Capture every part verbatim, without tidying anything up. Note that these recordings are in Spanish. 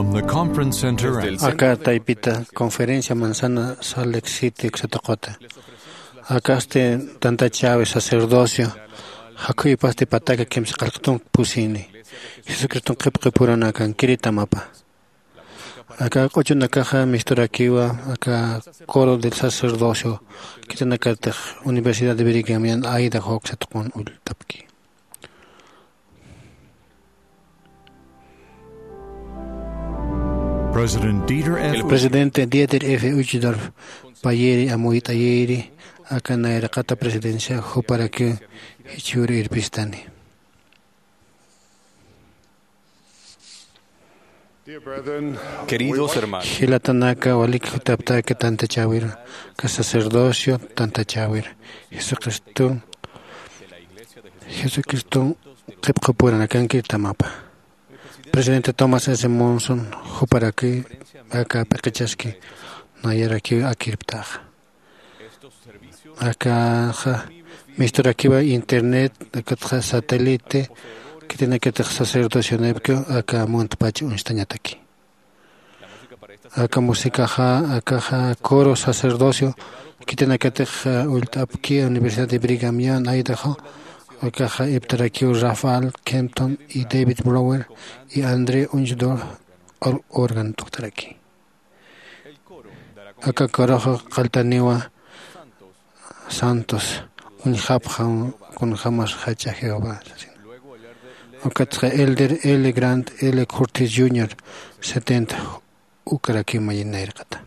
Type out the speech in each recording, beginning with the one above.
From the conference center at Acá Taipita, conferencia Manzana Salt Lake City, Xotocota. Acá este tanta Chávez, sacerdocio. Hakuy pasti pataka kim sakalktung pusini. Jesucristo qipqi purana kan kirita mapa. Acá ocho nakaja misturakiwa, acá coro del sacerdocio. Kitanakatej Universidad de Brigham Young Aida Hoxatkun Ultapki. El presidente Dieter F. Uchtdorf, Payeri Amuit Ayeri, acá na erakata presidencia, jo para que Hichuri Irpistani. Queridos hermanos, Hilatanaka, Walik Hutapta, que tanta chawir, que sacerdocio, tanta chawir. Jesucristo, Jesucristo, Kipkapuran, acá en Kirtamapa. Presidente Thomas S. Monson, Juparaki, acá Pekechaski, Nayaraki Akirptaj. Acá, mister Akiva Internet, acá satélite, que tiene que tener sacerdocio nebio, acá Montpachi, Unstañataki. Acá música, acá coro, sacerdocio, que tiene que tener Ultapki, Universidad de Brigham Young, Idaho. Acá Iptarakiu Rafael Kempton y David Brower y André Uchtdorf organ Toktaraki. Acá Corojo Caltaniwa Santos Unjapjan con jamás Hacha Jehová. Acá Elder L. Grant L. Curtis junior setenta Ukaraki Mayinairkata.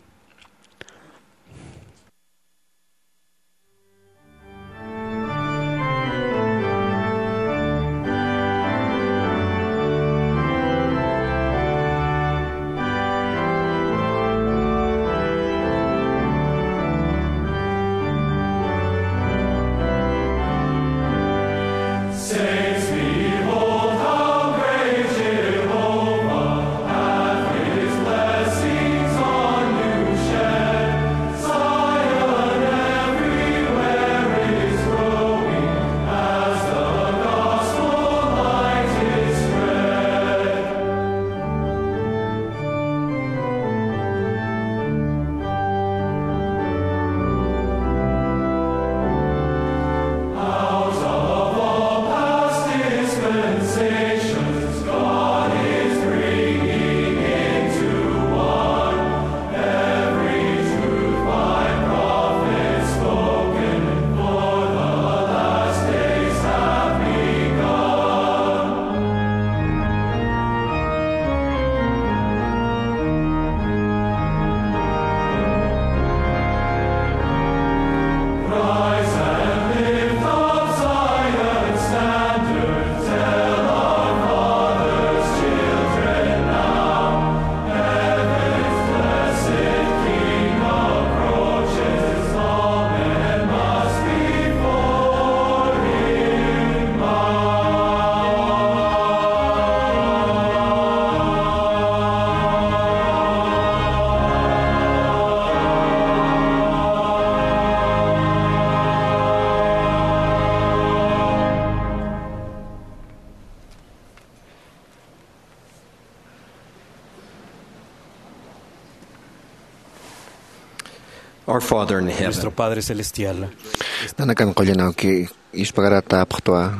Our Father in heaven, nuestro Padre Celestial, Nanakan Koyanao que Ispagarata Aptua,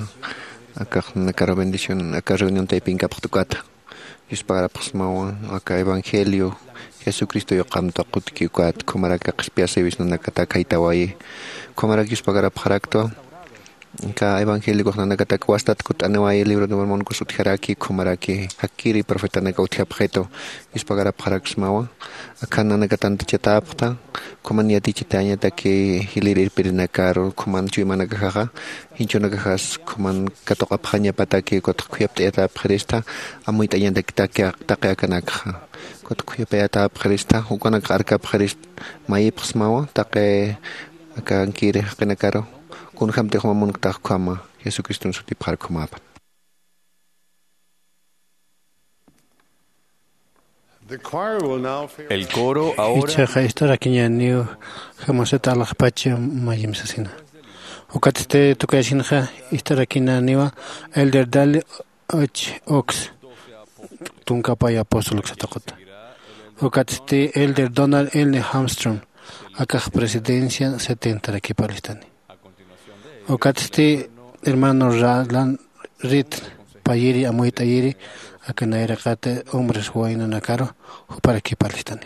acá Nakara bendición, acá reunión Taiping Aptucata, Ispagara Pasmawa, acá Evangelio, Jesucristo Yokamta Kutkiukat, Komaraka Spiasevis Nanakata Kaitawai, Komaraki Ispagara Parakto, Ka Evangelio Nanakata Kwastat Kutanawai, libro de Mormon Kusutjaraki, Komaraki, Hakiri, Profeta Nakautiapjeto, Ispagara Paraksmawa, acá Nanakatanta Chatapta, Komania Tichitanya Taki Hilir Pirinakaro, Koman Chuimanakaha, Hinchonakajas, Koman Katokapanya Pataki, Kotkuiap Eta Presta, Amuitayan Takia Takanaka, Kotkuiapa Presta, Hukonak Arka Prest, Maipsmawa, Take Akankiri Kanakaro, Kunhamte Homun Takama, Jesucristo Suti Parkomap. El coro ahora Ichaja historia kiñaniu jamaseta alajpache mayim sasina. Okatste tukaysinja historia kiñaniwa Elder Dal Och Ox tunkapay apóstol ksataqota. Okatsti Elder Donald L. Armstrong, acá presidencia setenta de Kipalistani. Okatsti hermano Ralan Rit Payiri Amuita Yiri, acá naira kate hombres huayna nakaro, para Kipalistani.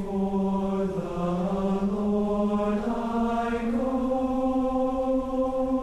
Lord, I go.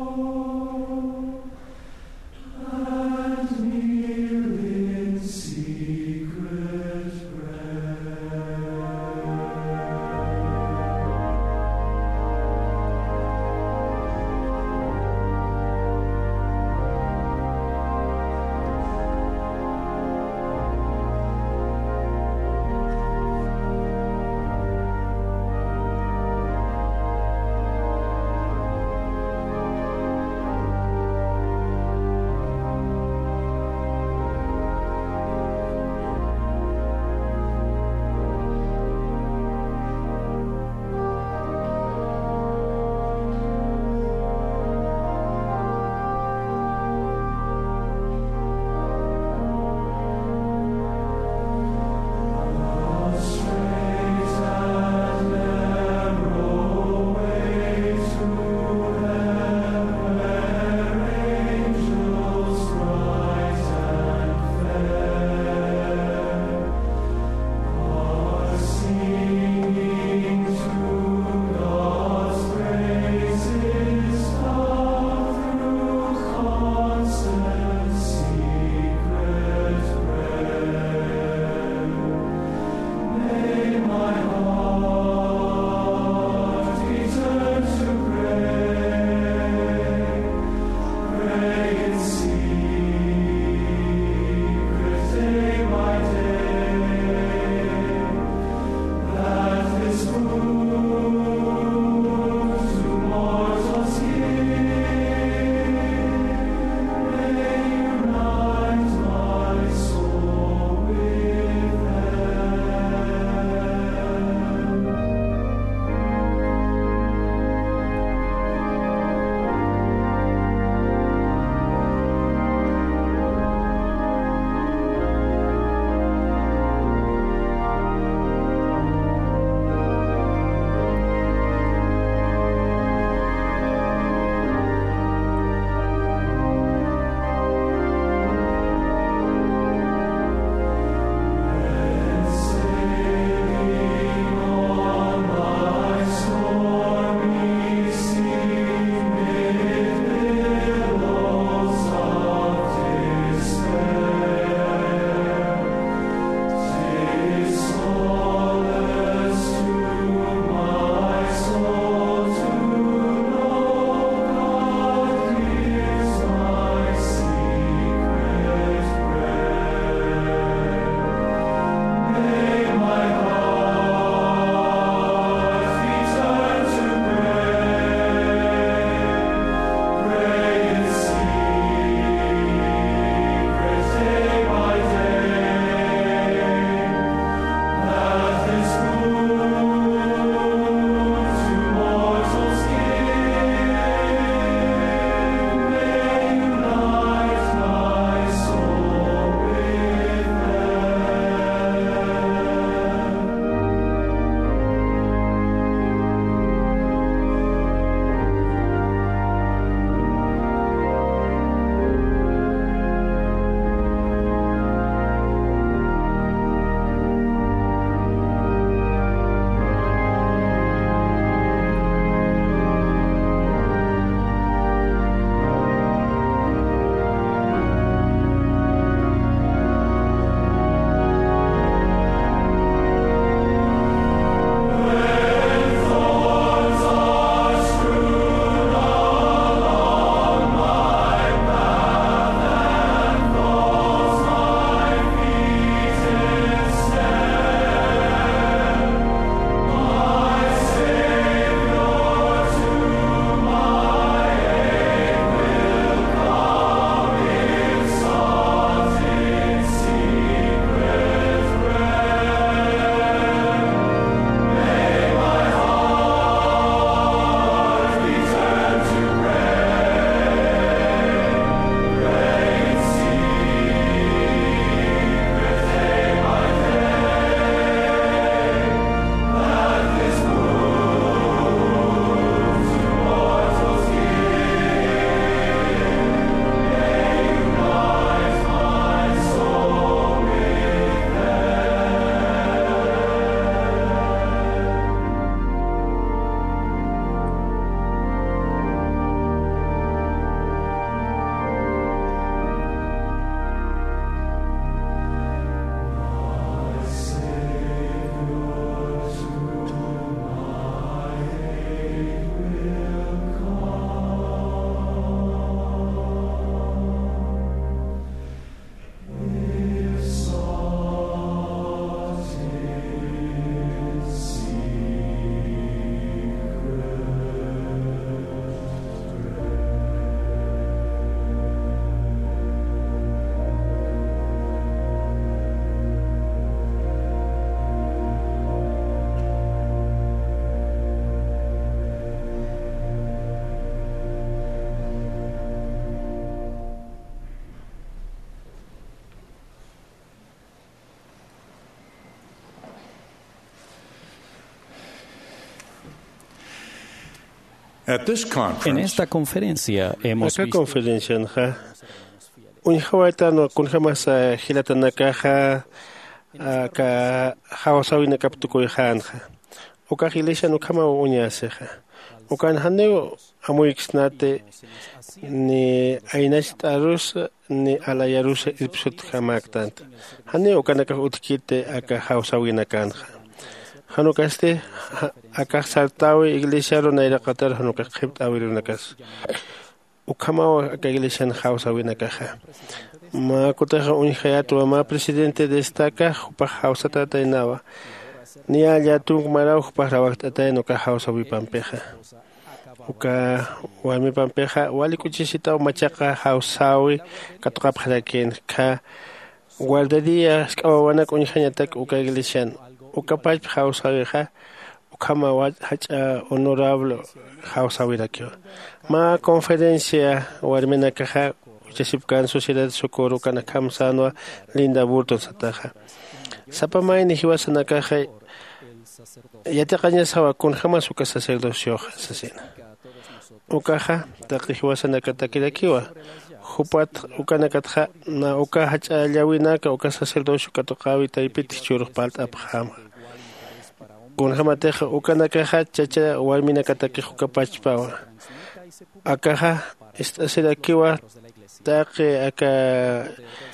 At this En conference, esta conferencia hemos Acá visto conferencia nja un hawaitano kun jamas hilatana kaja ka hawasawina kaptukoy hanja uka hilisha no kama unyaseja ukan haneo amuixnate ni ainastarus ni alayarus ipsut hamaktant haneo kanaka utkite aka hawasawina kanja hanukaste aka saltawi iglesia ro naira qatar hanuka khibt awirunakas ukama aka iglesia hawasawina kaja ma kutaja un hayatu ma presidente destaca pa hausata tainawa ni allá tu marau pa rawakta taino ka hausawi pampeja uka wami pampeja wali kuchisita machaqa hausawi katuqap haraken ka guardaría skawana kun hayatak uka iglesian uka pa hausawi ha ukama wa hacha honorable hausawi rakyo ma conferencia warmena kaja Chasipkan Sociedad Socorro kana kamsanwa Linda Burton sataja. Sapamay ni hiwasana kaja yataqaña sawa kun jamás uka sacerdocio sasina. Ukaja taqi hiwasana katakidakiwa. Hupat ukana katja na uka hacha llawinaka uka sacerdocio katoqawi taipiti churuq palta apjama. Kun jamateja ukana kaja chacha warmina kataki hukapachpawa. Akaja esta será kiwa Take acá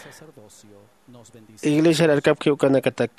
iglesia al cap que ukana katak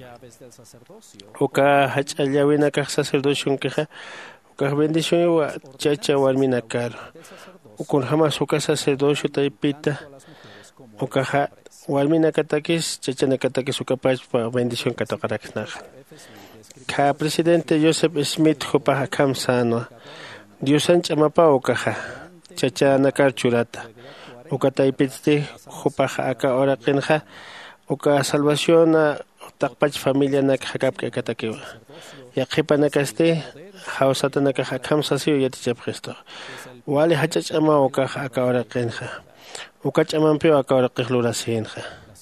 uka hach allawina ka sacerdocio que uka bendición wa chacha walmina kar ukun jamás uka sacerdocio taipita uka walmina katakis chacha na katakis uka pa bendición katakarakna ka presidente Joseph Smith hopa hakam sano Diosan chamapa uka chacha nakar churata uka taipiste hupaja aka ora qinja uka salvación taqpach familia nak hakap ka katakiwa yaqipa nakaste hausata nak hakam sasiyo yatichap Cristo wali hachach ama uka aka ora qinja uka chamampe aka ora qilura sinja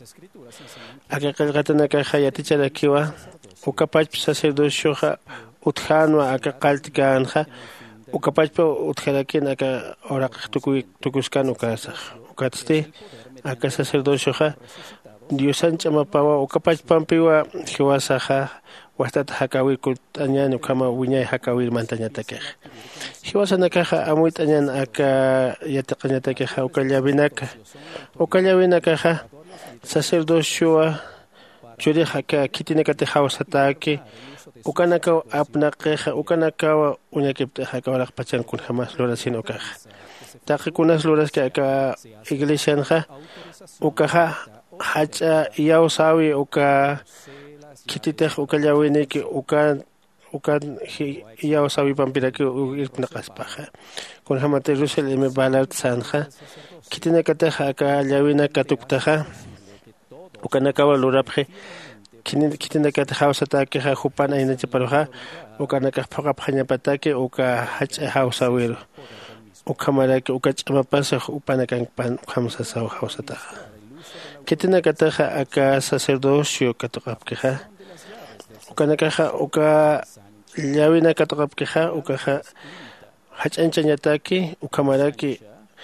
aka qilgata nak hayatichara kiwa uka pach sacerdocio utjanwa aka qaltikanja ukapachpa utjarakin aka oraq tukuy tukuskan ukasa ukatste aka sacerdocio ha Diosan chamapawa ukapachpampiwa hiwasaja wastata hakawi kutañan ukama wiñay hakawi mantañatake hiwasanakaja amuit añan aka yataqañatake ukallabinaka ukallabinaka sacerdocio churi haka kitinekate hawsatake ukanaka apnaqeja ukanaka uñakipte hakawaraq pachan kun jamás lorasin ukaja taqi kunas loras que aka iglesianja ukaja hacha yawsawi uka kititej ukallawiniki ukan ukan yawsawi pampiraki irpnaqaspaja kun jamate Jerusalem balart sanja kitinekateja aka llawina katuktaja ukanaka lorapje kitinaka hawsata que hupana ina chaparoja ukanaka phaqap hañapatake uka hacha hawsawiro ukamarake uka chamapasa upana kan pan khamsa saw hawsata kitinaka taja aka sacerdocio katoqapkeja ukanaka uka llawina katoqapkeja uka hachanchañataki ukamarake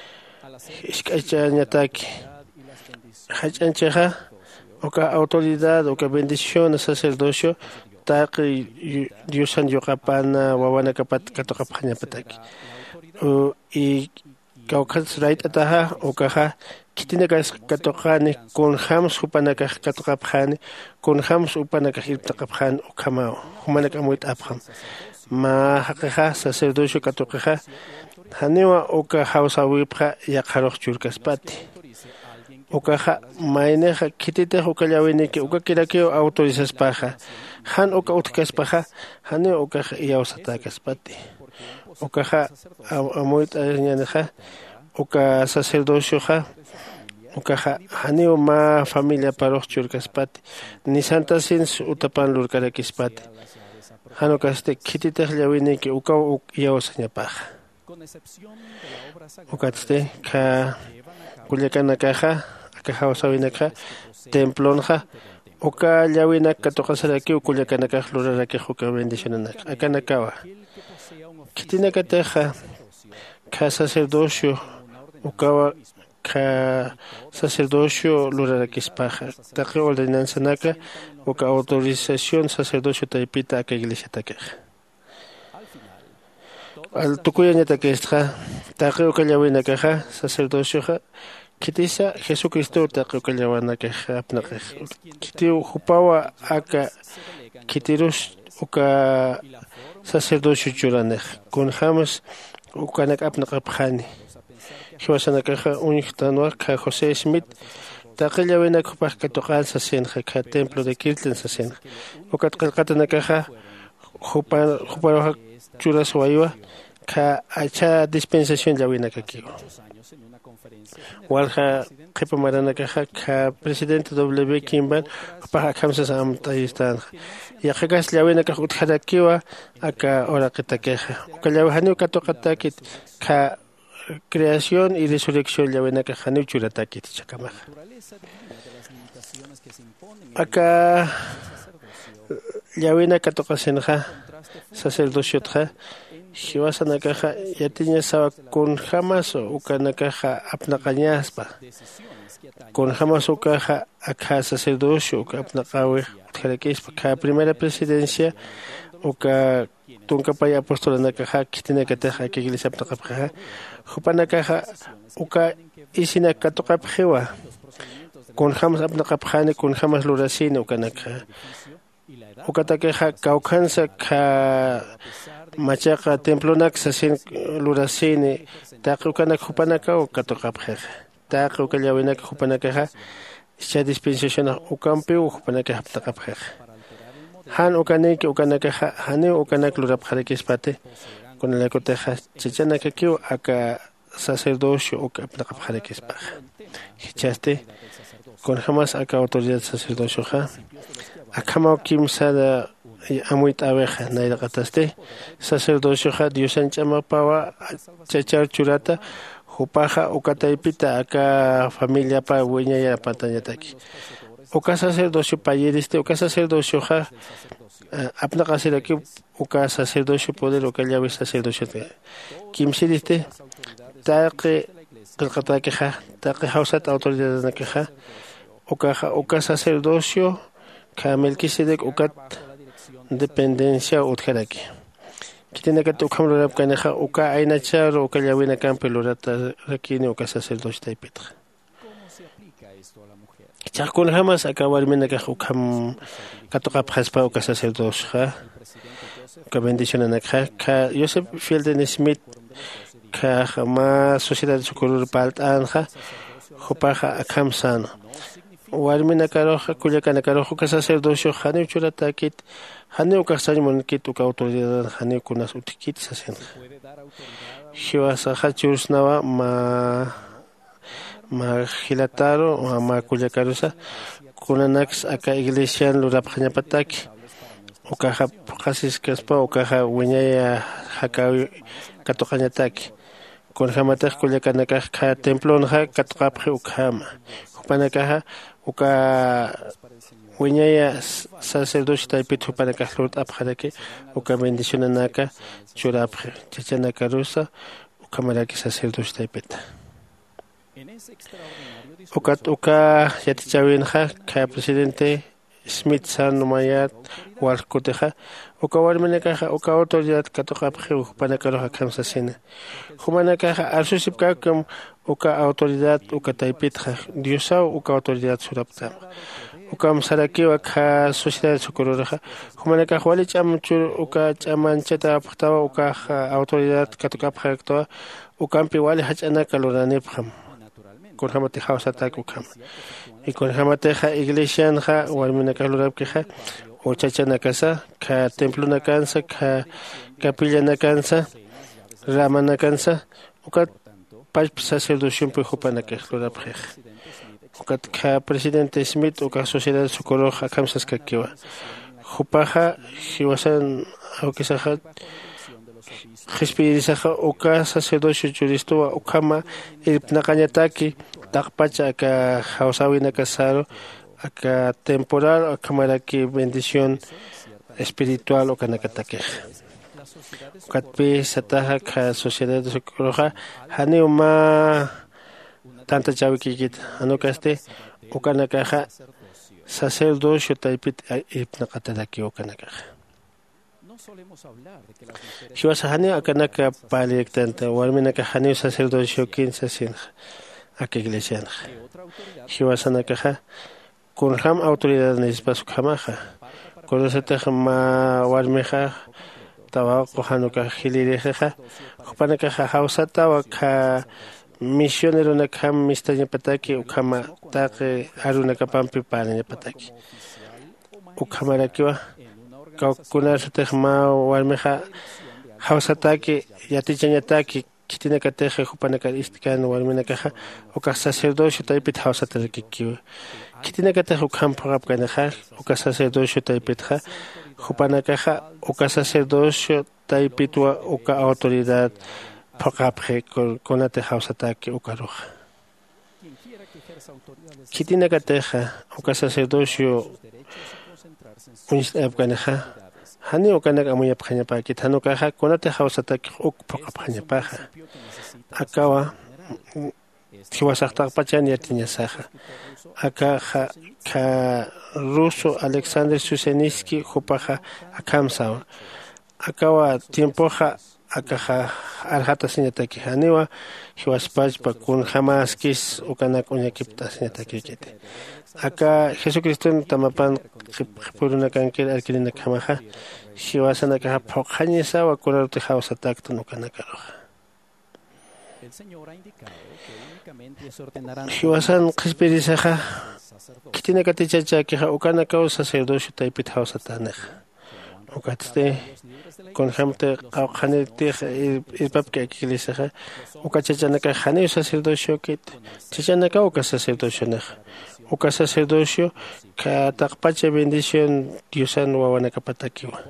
iskaychañataki hachanchaja uka autoridad uka bendición sacerdocio taqi Diosan yoqapana wawana kapat katoqaphaña pataki y kaukas right ataha ukaja kitinakas katoqani kun hams upanaka katoqaphani kun hams upanaka hirtaqaphan ukama humanaka amuit apham ma haqaja sacerdocio katoqaja haniwa uka hawsawipha yaqaroq churkaspati ukaja maineja kitite ukallawiniki uka kirakio autorizas paja han uka utkas paja hani uka yawsatakas pati ukaja amuit añaneja uka sacerdocio ja ukaja hani ma familia paroq churkas pati ni santa sins utapan lurkarakis pati han ukaste kitite llawiniki uka yawsaña paja ukaste ka kullakana kaja aka hawsawinaka templonja uka llawina katoqasaraki ukullakanaka luraraki huka bendicionanak akanakawa tiene que teja ka sacerdocio ukawa ka sacerdocio lurarakispaja taqi ordenanza naka uka autorización sacerdocio taipita aka iglesia takeja al tukuya ñatakeja taqi uka llawina kaja sacerdocio ja kitisa Jesucristo taqi uka llawana kaja apnaqej kitiu hupawa aka kitirus uka sacerdocio churanej kun jamas ukanak apnaqapjani Hiwasanakaja unixtanua ka José Smith taqilla wena kupaj katoqal sasenja ka templo de Kirtlen sasenja ukat qalqatanakaja jupa jupa churas waywa ka acha dispensación llawina kakiwa walja qipa maranakaja ka presidente W Kimban kupaj kamsas amtayistan ya qagas llawina ka uthadakiwa aka oraqitakeja ukallawhani katoqatakit ka creación y resurrección ya ven acá Janu Churataki Chacamaja. Acá ya ven acá toca senja sacerdocio tra Jiwasan acá ya tenía saba con jamás o canakaja apnaqañaspa con jamás o caja acá sacerdocio apnaqawe tjarequispa ka primera presidencia o ka tunka paya apóstol nakaja kitina kataja que iglesia apnaqapja Jupanakaja uka isina katokapjewa con jamas apnaqapjani con jamas lurasini ukanaka ukatakeja kaukansa ka machaqa templonak sasin lurasini taqi ukanak jupanaka ukatokapjeja taqi ukallawinaka jupanakaja cha dispensación ukampi jupanaka apnaqapjeja han ukaniki ukanakaja hani ukanak lurapjarekispate con el ecoteja chichana que quiero acá sacerdocio o que apnaqapjare que espaja hichaste con jamás acá autoridad sacerdocio ja acá mau kimsada amuit abeja naida qataste sacerdocio ja Dios anchama pawa chachar churata jupaja o kataipita acá familia pa hueña ya pantanyataki o ka sacerdocio payeriste o ka sacerdocio ja apnaqasira que uka sacerdocio poder uka llawe sacerdocio kimsiriste taqi qilqatakeja taqi hawsat autoridad nakeja uka uka sacerdocio ka Melquisedec ukat dependencia utjaraki kitena ka tukam rap kaneja uka ainachar uka llawina campe lorata rakini uka sacerdocio taipitra chakun jamás acabar menaka ukam katoqap haspa uka sacerdocio ka bendición anakha ka Joseph Fielding Smith ka jamás sociedad socorro paltanja jupaja akamsano warmina karoja kullakana karoja ka sacerdocio hani churatakit hani uka sañmon kit uka autoridad hani kunas utikit sasen hiwasa hachurusnawa ma ma hilataro ma kullakarusa kunanax aka iglesia lurapjaña pataki ukaja qasis kaspa ukaja wiñaya hakawi katoqañataki con jamataq kullakanaka ka templonja katoqapji ukama upanakaja uka wiñaya sacerdocio taipit upanaka lut apjaraki uka bendición anaka churapji chachanaka rusa ukamaraki sacerdocio taipita uka uka yatichawinja ka presidente Smith san mayat walkuteja uka warmenekaja uka autoridad katoqapji upanakaroja kamsasina humanakaja arsusipkakam uka autoridad uka taipitja diosau uka autoridad suraptam uka msarakiwa ka sociedad socorroja humanakaja wali chamchur uka chamanchata aptawa uka autoridad katoqapji aktoa ukampi wali hachanaka loranipjam con jamate hausa taku kam y con jamate ja iglesia ja warmina kalurab que ja o chachana casa ka templo na cansa ka capilla na cansa rama na cansa o ka paz sacerdocio pe jopana que lurab je o ka ka presidente Smith o ka sociedad socorro ja kamsas ka kiwa jopaja hiwasan o que sa Respirisaja uka sacerdocio churistoa ukama ilpnaqañataki taqpacha aka hawsawina kasaro aka temporal akamaraki bendición espiritual ukanakatakej Katpi sataja ka sociedad de socorroja hani uma tanta chawikikit anukaste ukanakaja sacerdocio taipit ipnaqatadaki ukanakaja Shiwasa hani akanaka paliktanta warminaka hani sacerdocio quince sin aka iglesia Shiwasa nakaja kunham autoridad nispas khamaja Conosete ma warmeja tawa kohanuka hilireja kupanaka hausata wa ka misionero na kam mistaña pataki ukama take aruna kapampi pana pataki ukamara kiwa ka kunasete ma warmeja hausataki yatichañataki kitina kateje kupanaka istikan warmenaka uka sacerdocio taipit hausataki kiwa Kitina kata hukam pagap kanaha, uka sacerdocio taipitha, hupanakaha, uka sacerdocio taipitwa, uka autoridad pagaphe konate hausataki uka roja. Kitina kateha, uka sacerdocio unistap kanaha, hani ukanak amuya panyapaki, tanukaha, konate hausataki uk pagapanyapaha. Akawa, Siwasaktak pachan yatiñasaja. Acá ka ruso Alexander Suseniski hupaja akamsawa. Akawa tiempoja akaja arjata señataki haniwa hiwaspachpa kun jamaskis ukanak uñakipta señataki kete. Acá Jesucristo tamapan puruna kankir alkilina kamaja hiwasana kaja pokhañisawa kurarute hausatakta nukanakaroja. Hiwasan qhispirisaja kitina katichacha kiha ukana kau sacerdocio taipit hausatanej ukaste con hamte qawqanitij ipapka ikilisaja ukachachanaka hani sacerdocio kit chachanaka uka sacerdocio nej uka sacerdocio ka taqpacha bendición diosan wawanaka patakiwa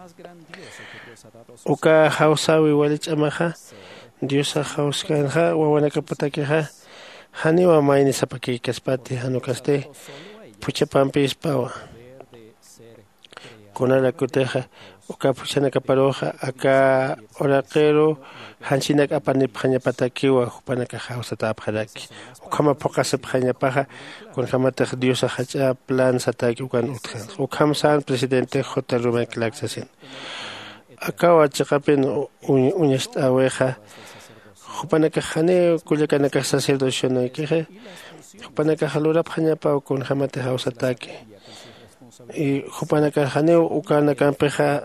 uka hausawi walichamaja Diosa hauskanja wawanaka patakiha haniwa maini sapaki kaspati hanukaste puchapampi ispawa konala kuteja uka puchanaka paroja aka oraqero hanchinak apani phanya patakiwa hupanaka hausata aphalaki ukama pokase phanya paja kon hamata diosa hacha plan sataki ukan utjan ukam san presidente J. Rubén Claxasin akawa chaqapin uñast aweja Hupanaka hane kulikanaka sacerdocio no ikeje Hupanaka halura phanyapa kon hamate hausataki y hupanaka hane ukanaka peja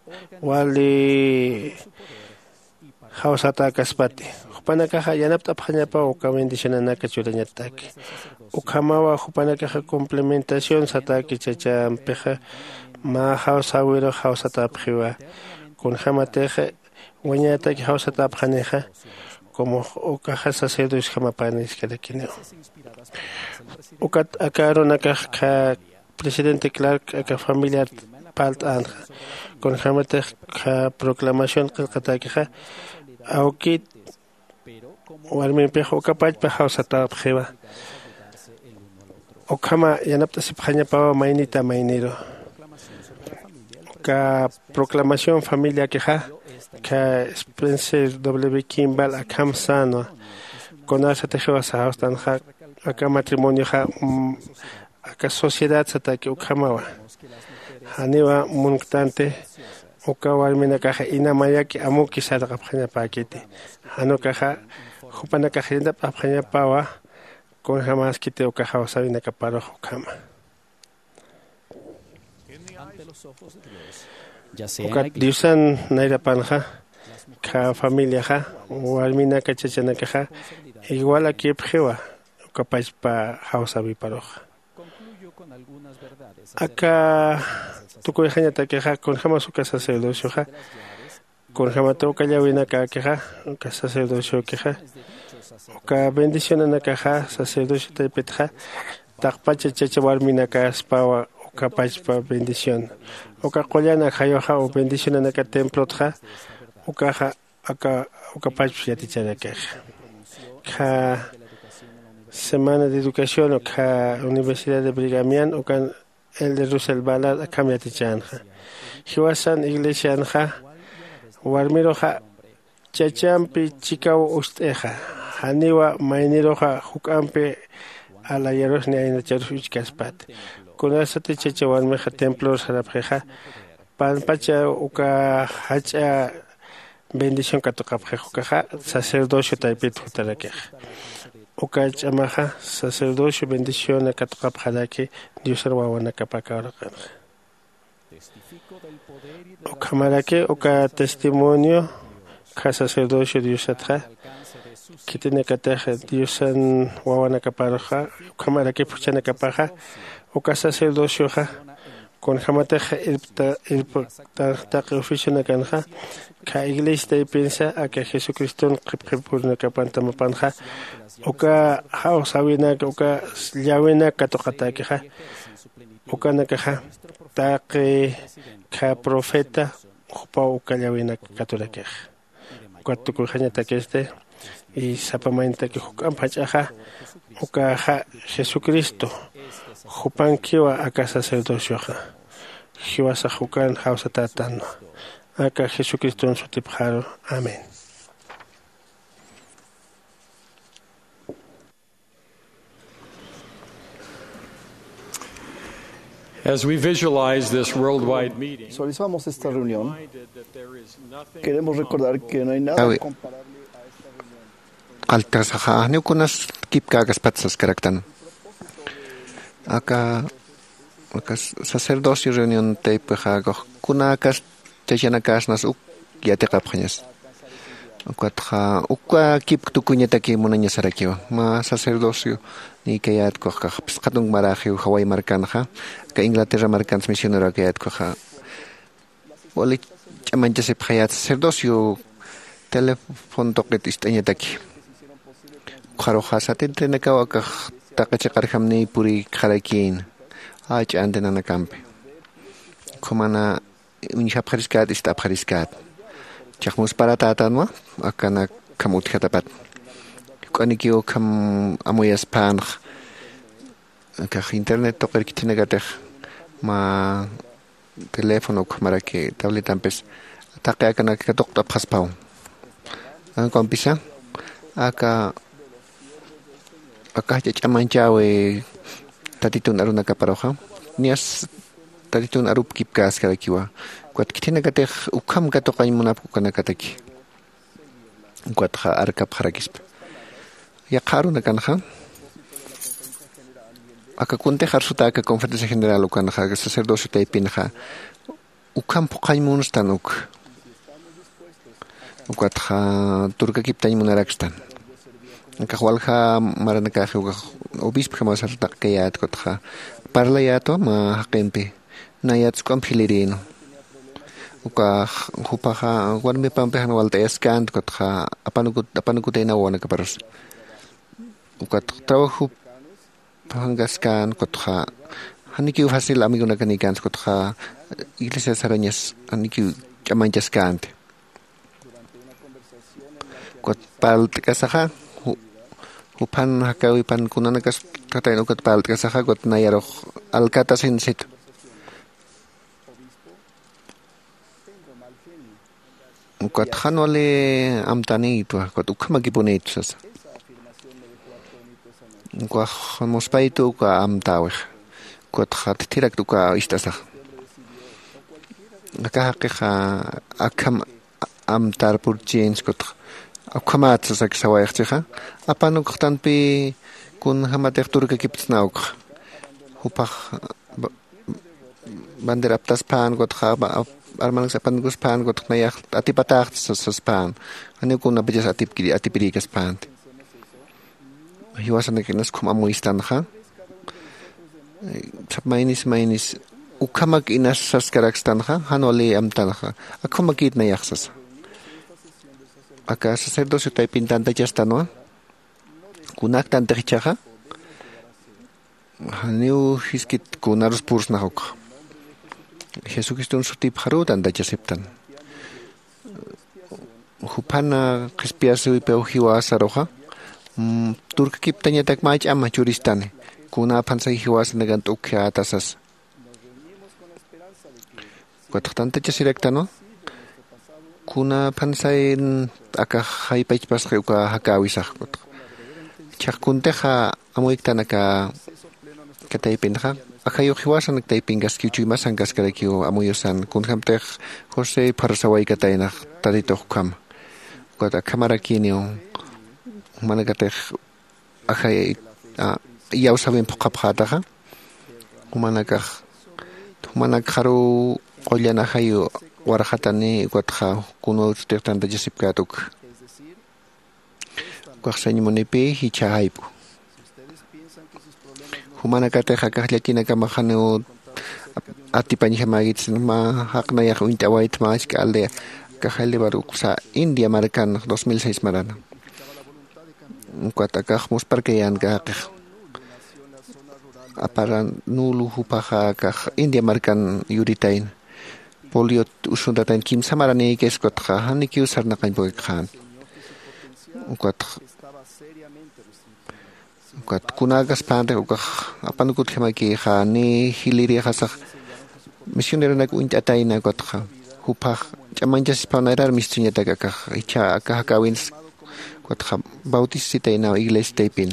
wali hausataka spati hupanaka yanapta phanyapa uka bendicionanaka churañataki ukamawa hupanaka complementación sataki chacha peja ma hausawiro hausataphiwa kon hamateje wañataki hausataphaneja como ukaja sacerdocio jamapanis kalakineo. Ukat akaron ka presidente Clark aka familia palt anja con jamate ka proclamación qalqatakiha aukit warmin pejo kapach pa hausata pjeva okama yanapta siphaña pa mainita mainiro ka proclamación familia keja ka Spencer W. Kimball akam sano con asa tejewa sa haustan ha aka matrimonio ha aka sociedad sataki ukamawa haniwa muntante ukawa mina kaja inamayaki amuki sadaka phanya pakete hanokaja hupana kajenda phanya pawa con jamás kite ukaja sabina kaparo ukama ukat diusan naira panja ka familia ja walmina kachachana kaja igual aquí pjewa capaz pa hausa vi paroja acá tu cojaña ta queja con jamás su casa sacerdocio ja con jamás to callawina ka queja ka sacerdocio queja ka bendición na caja sacerdocio te petja taqpacha chacha walmina ka spawa capaz pa bendición oka collana jayoja o bendición na ka templo ja ukaja aka capaz ya tichara queja ka semana de educación o ka universidad de Brigham o kan el de Russell Ballard a cambiar de chanja. Hiwasan iglesia anja warmiroja chachampi chikaw ust'eja haniwa mayniroja huk'ampi alayarosni aynacharos uchkaspat kunasati chacha warmiqa templo sarapjeja panpacha uka hacha bendición katuqapje ukaja sacerdocio taypit hutarakej uka ch'amaja sacerdocio bendición katuqapjalaki Dios wawana kapakawarqan uka marake uka testimonio ka sacerdocio Dios atja que tiene que tener Dios en wawana kaparja uka que puchana kapaja uka sacerdocio ja con jamateja el el ta oficio na kanja ka iglesia y piensa a que Jesucristo qipqipurna kapanta mapanja uka ha sabina uka llawina katoqata ja uka na kaja ta que ka profeta upa uka llawina katolakej cuatro kurjañata que este y sapamainta que hukam pachaja uka ja Jesucristo hupan kiwa aka sacerdocio ja kiwa sa hukan hausa tatano aka Jesucristo en su tipjaro. Amén. As we visualize this worldwide meeting, visualizamos esta reunión, queremos recordar que no hay nada comparable a esta reunión. Altrasaja niukunas kipkagas patsas karaktan. Acá acá sacerdocio reunión te pejago kunakas techanakas nas uk yateqapjañas. Cuatja ukwa kip tukuñataki munaña sarakiwa ma sacerdocio ni kayat koja pisqatung maraji Hawaii markanja ka Inglaterra markans misionero kayat koja wali chamancha se phayat sacerdocio teléfono toqet istañataki qaroja satente nakawa ka taqachiqarhamni puri kharakin ach antena nakampe komana unchaphariskat istaphariskat chaqmus para tatanwa akana kamut khatapat konikio kam amoyas pan ka internet toqer kitinagatej ma teléfono kamara que tableta pes ataque akana ka toqta phaspau an kompisa aka aka chamanchawe tatitun aruna kaparoja nias tatitun arup kipkas karakiwa kuat kitina katej ukam katoqay munap kana kataki kuat kha arkap kharakisp ya qaruna kanha aka kunte kharsuta aka conferencia general ukana kha sacerdocio taipinja ukam poqay munustanuk kuat kha turka kiptay munarakstan aka walha maranaka obispo khamas taqayat kuat kha parla yato ma haqempi nayat skomphilirino uka hupaha warmi pampehan walta eskan kotha apanukut apanukutena wana kaparos uka trabajo pangaskan kotha haniki fácil amigo na kanikan kotha iglesia sarañas haniki chamanchaskan kot pal kasaha hupan hakawi pan kunanakas kataino kot pal kasaha kot nayaro alkata sinsit Kuat hanole amtani tu kuat ukama kipunit sas. Kuat mospaitu ka amtaweh. Kuat hat tirak tu ka istasa. Aka haqiqa akam amtar por change kuat akamat sasak sawayaxtiqa. Apanu qtanpi kun hamateq turka kiptsnauk. Hupaq bandera aptas pan kuat khaba armanang sa pangus pan ko nayak atipatak sa span ano ko na bijas atip kili atipirikas pan hiwasan na kinas kumamuistan ha sa mainis mainis ukamag inas sa skarakstan ha hanoli amtal ha akumakit na yaksas aka sacerdocio tay pintanta chastano kunak tanta hichaha haniu hiskit kunaros purs na hok Jesucristo en su tip harutan da chaseptan. Hupana crispiasu y peujiwa saroja. Turk kip tanya tak mach ama churistane. Kuna pansa hiwas negant ukya atasas. Kuat tanta chasirecta no. kuna pansain aka haipaichpas uka hakawisah kutqa chaqkunteqa amuyiktanaka kataypinqa akayo hiwasan taypingas kiuchuymasan kaskarakiu amuyosan kunhamtej José Parsaway katayna tarito kam kota kamarakinio manakatej akay yaw sabin pokapataqa humanakaj humanakharu qollana hayo warhatani kotqa kuno tirtanta jasipkatuk Kuaxaño munipi hichahaipu. Humana kateja kahlakina kamahano atipaña magits ma haknaya uintawait mas ka aldea kahali baru sa India markan dos mil seis marana. Kuatakah mus parkeyan kahakah. Aparan nulu hupaha kah India markan yuritain. Polio usundatain kim samarani keskotha haniki usarna kain khan. Kuat Kuat kunagas pante ukah apan kut khemaki khani hiliri khasakh misionero nak untataina kotha hupah chamanjas panarar mistunya taka icha ka kawins kotha bautisitaina iglesia tapin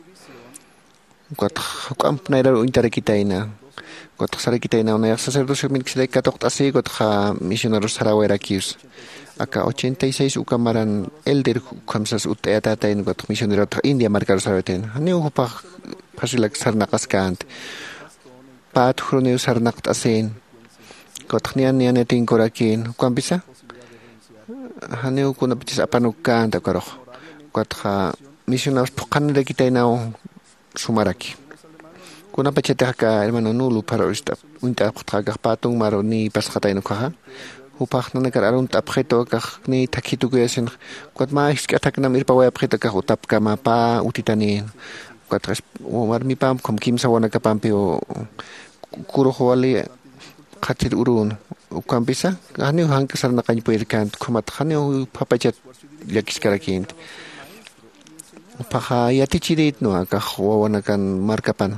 kotha kampnaira untarakitaina kotha sarakitaina una sacerdocio milkside katokhtasi kotha misionero sarawera kius Acá ochenta y seis ukamaran elder kamsas uteata in got misionero India marcar sarten. Haneu hupa pasilak sarnakaskant. Pat hruneu sarnakt asen. Got hnian nian etin korakin. Kwambisa? Haneu kuna pitis apanukan ta koroh. Got ha misioneros pukan de kitainao sumaraki. Kuna pachete ka hermano nulu parorista. Unta khaga patung maro ni paskataino kha. Hupah na nagkaroon tapketo kah ni takitu ko yasin kuat mais katak na mirpawa apketo kah utap ka mapa utitanin kuat res umar mi pam kom kim sa wana kapampi o kuro hwali khatir urun ukam bisa hani hang kasar na kanyi puirkan kumat hani papachat yakis karakin paha yati chirit no kah wana kan markapan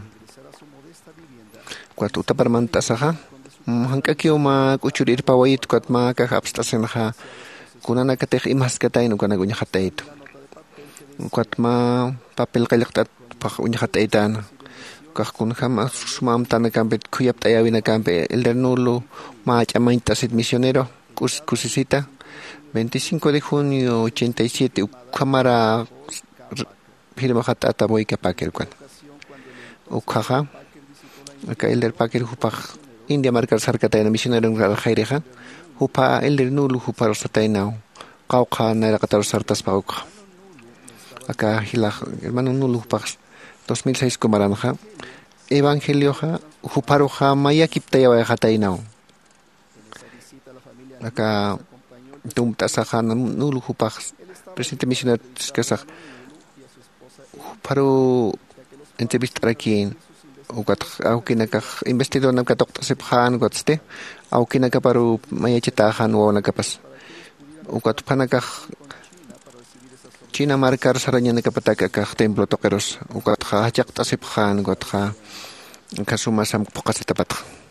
kuat utapar mantasaha Hangkakyo ma kuchurir pawait kuat ma kakapstasen ha kunana kateh imas katay no kana gunya khatait kuat ma papel kalaktat pa gunya khataitan kah kun khama sumam tan kampet kuyap tayawina kampe el dernulo ma chamain tasit misionero kus kusisita veinticinco de junio ochenta y siete kamara firma khatata boy kapakel kuat ukhaha ka el der pakel hupah India marcar sarkataina misionero ngal khaireha hupa elder nulu hupa rosataina qawqa nara qatar sartas pauqa aka hila hermano nulu hupa dos mil seis kumaranja evangelio ha huparoja mayakip tayawa khataina aka tum tasahan nulu hupa presidente misionero skasa huparo entrevistar aquí ukat au kinaka investigador na katok tasiphan gotste au kinaka paru mayachitahan wo nakapas ukat panaka China marcar saranya nakapataka ka templo tokeros ukat hachak tasiphan gotha kasuma sam pokasitapat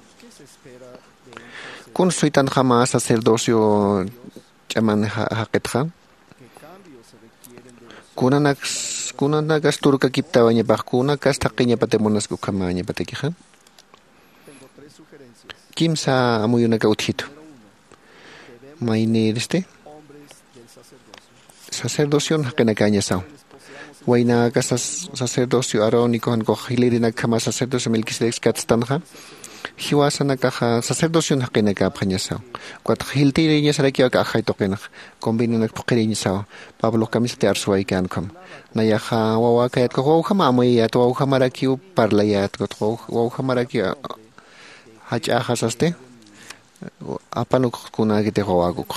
kun suitan khama sacerdocio chaman haketha kunanak kuna nagas turka kiptawanya bakuna kas taqinya patemonas ku kamanya patekiha kimsa amuyuna ka uthito maini este sacerdocio hakena kanya sa waina ka sacerdocio arónico han ko hilirina kama sacerdocio Melquisedec katstanha hiwasana ka sacerdocio hakena ka phanya sa kwat hiltirinya saraki ka khay tokena kombino nak pokirinya sa Pablo kamis te arsuay kan kam naya ha wawa kayat ko waw kamamoy at waw kamaraki parlayat ko waw kamaraki hacha hasaste apanuk kuna kite hawaguk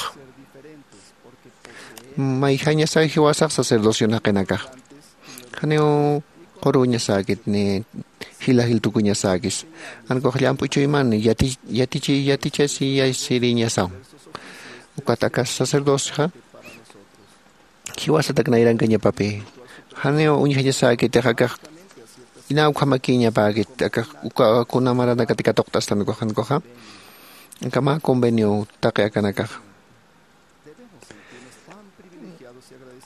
may hanya sa hiwasak sacerdocio na kinaka kanyo korunya sakit ni hilahil tukunya sakis an ko khyam puchoy man yati yati chi yati chi si ay sirinya sa ukatakas sacerdocio ha hiwasatak na ilang kanya papi haneo unya sakit akak inaw kamakinya bagit akak uka kuna marana katika toktas tan ko han ko ha kama convenio take akanaka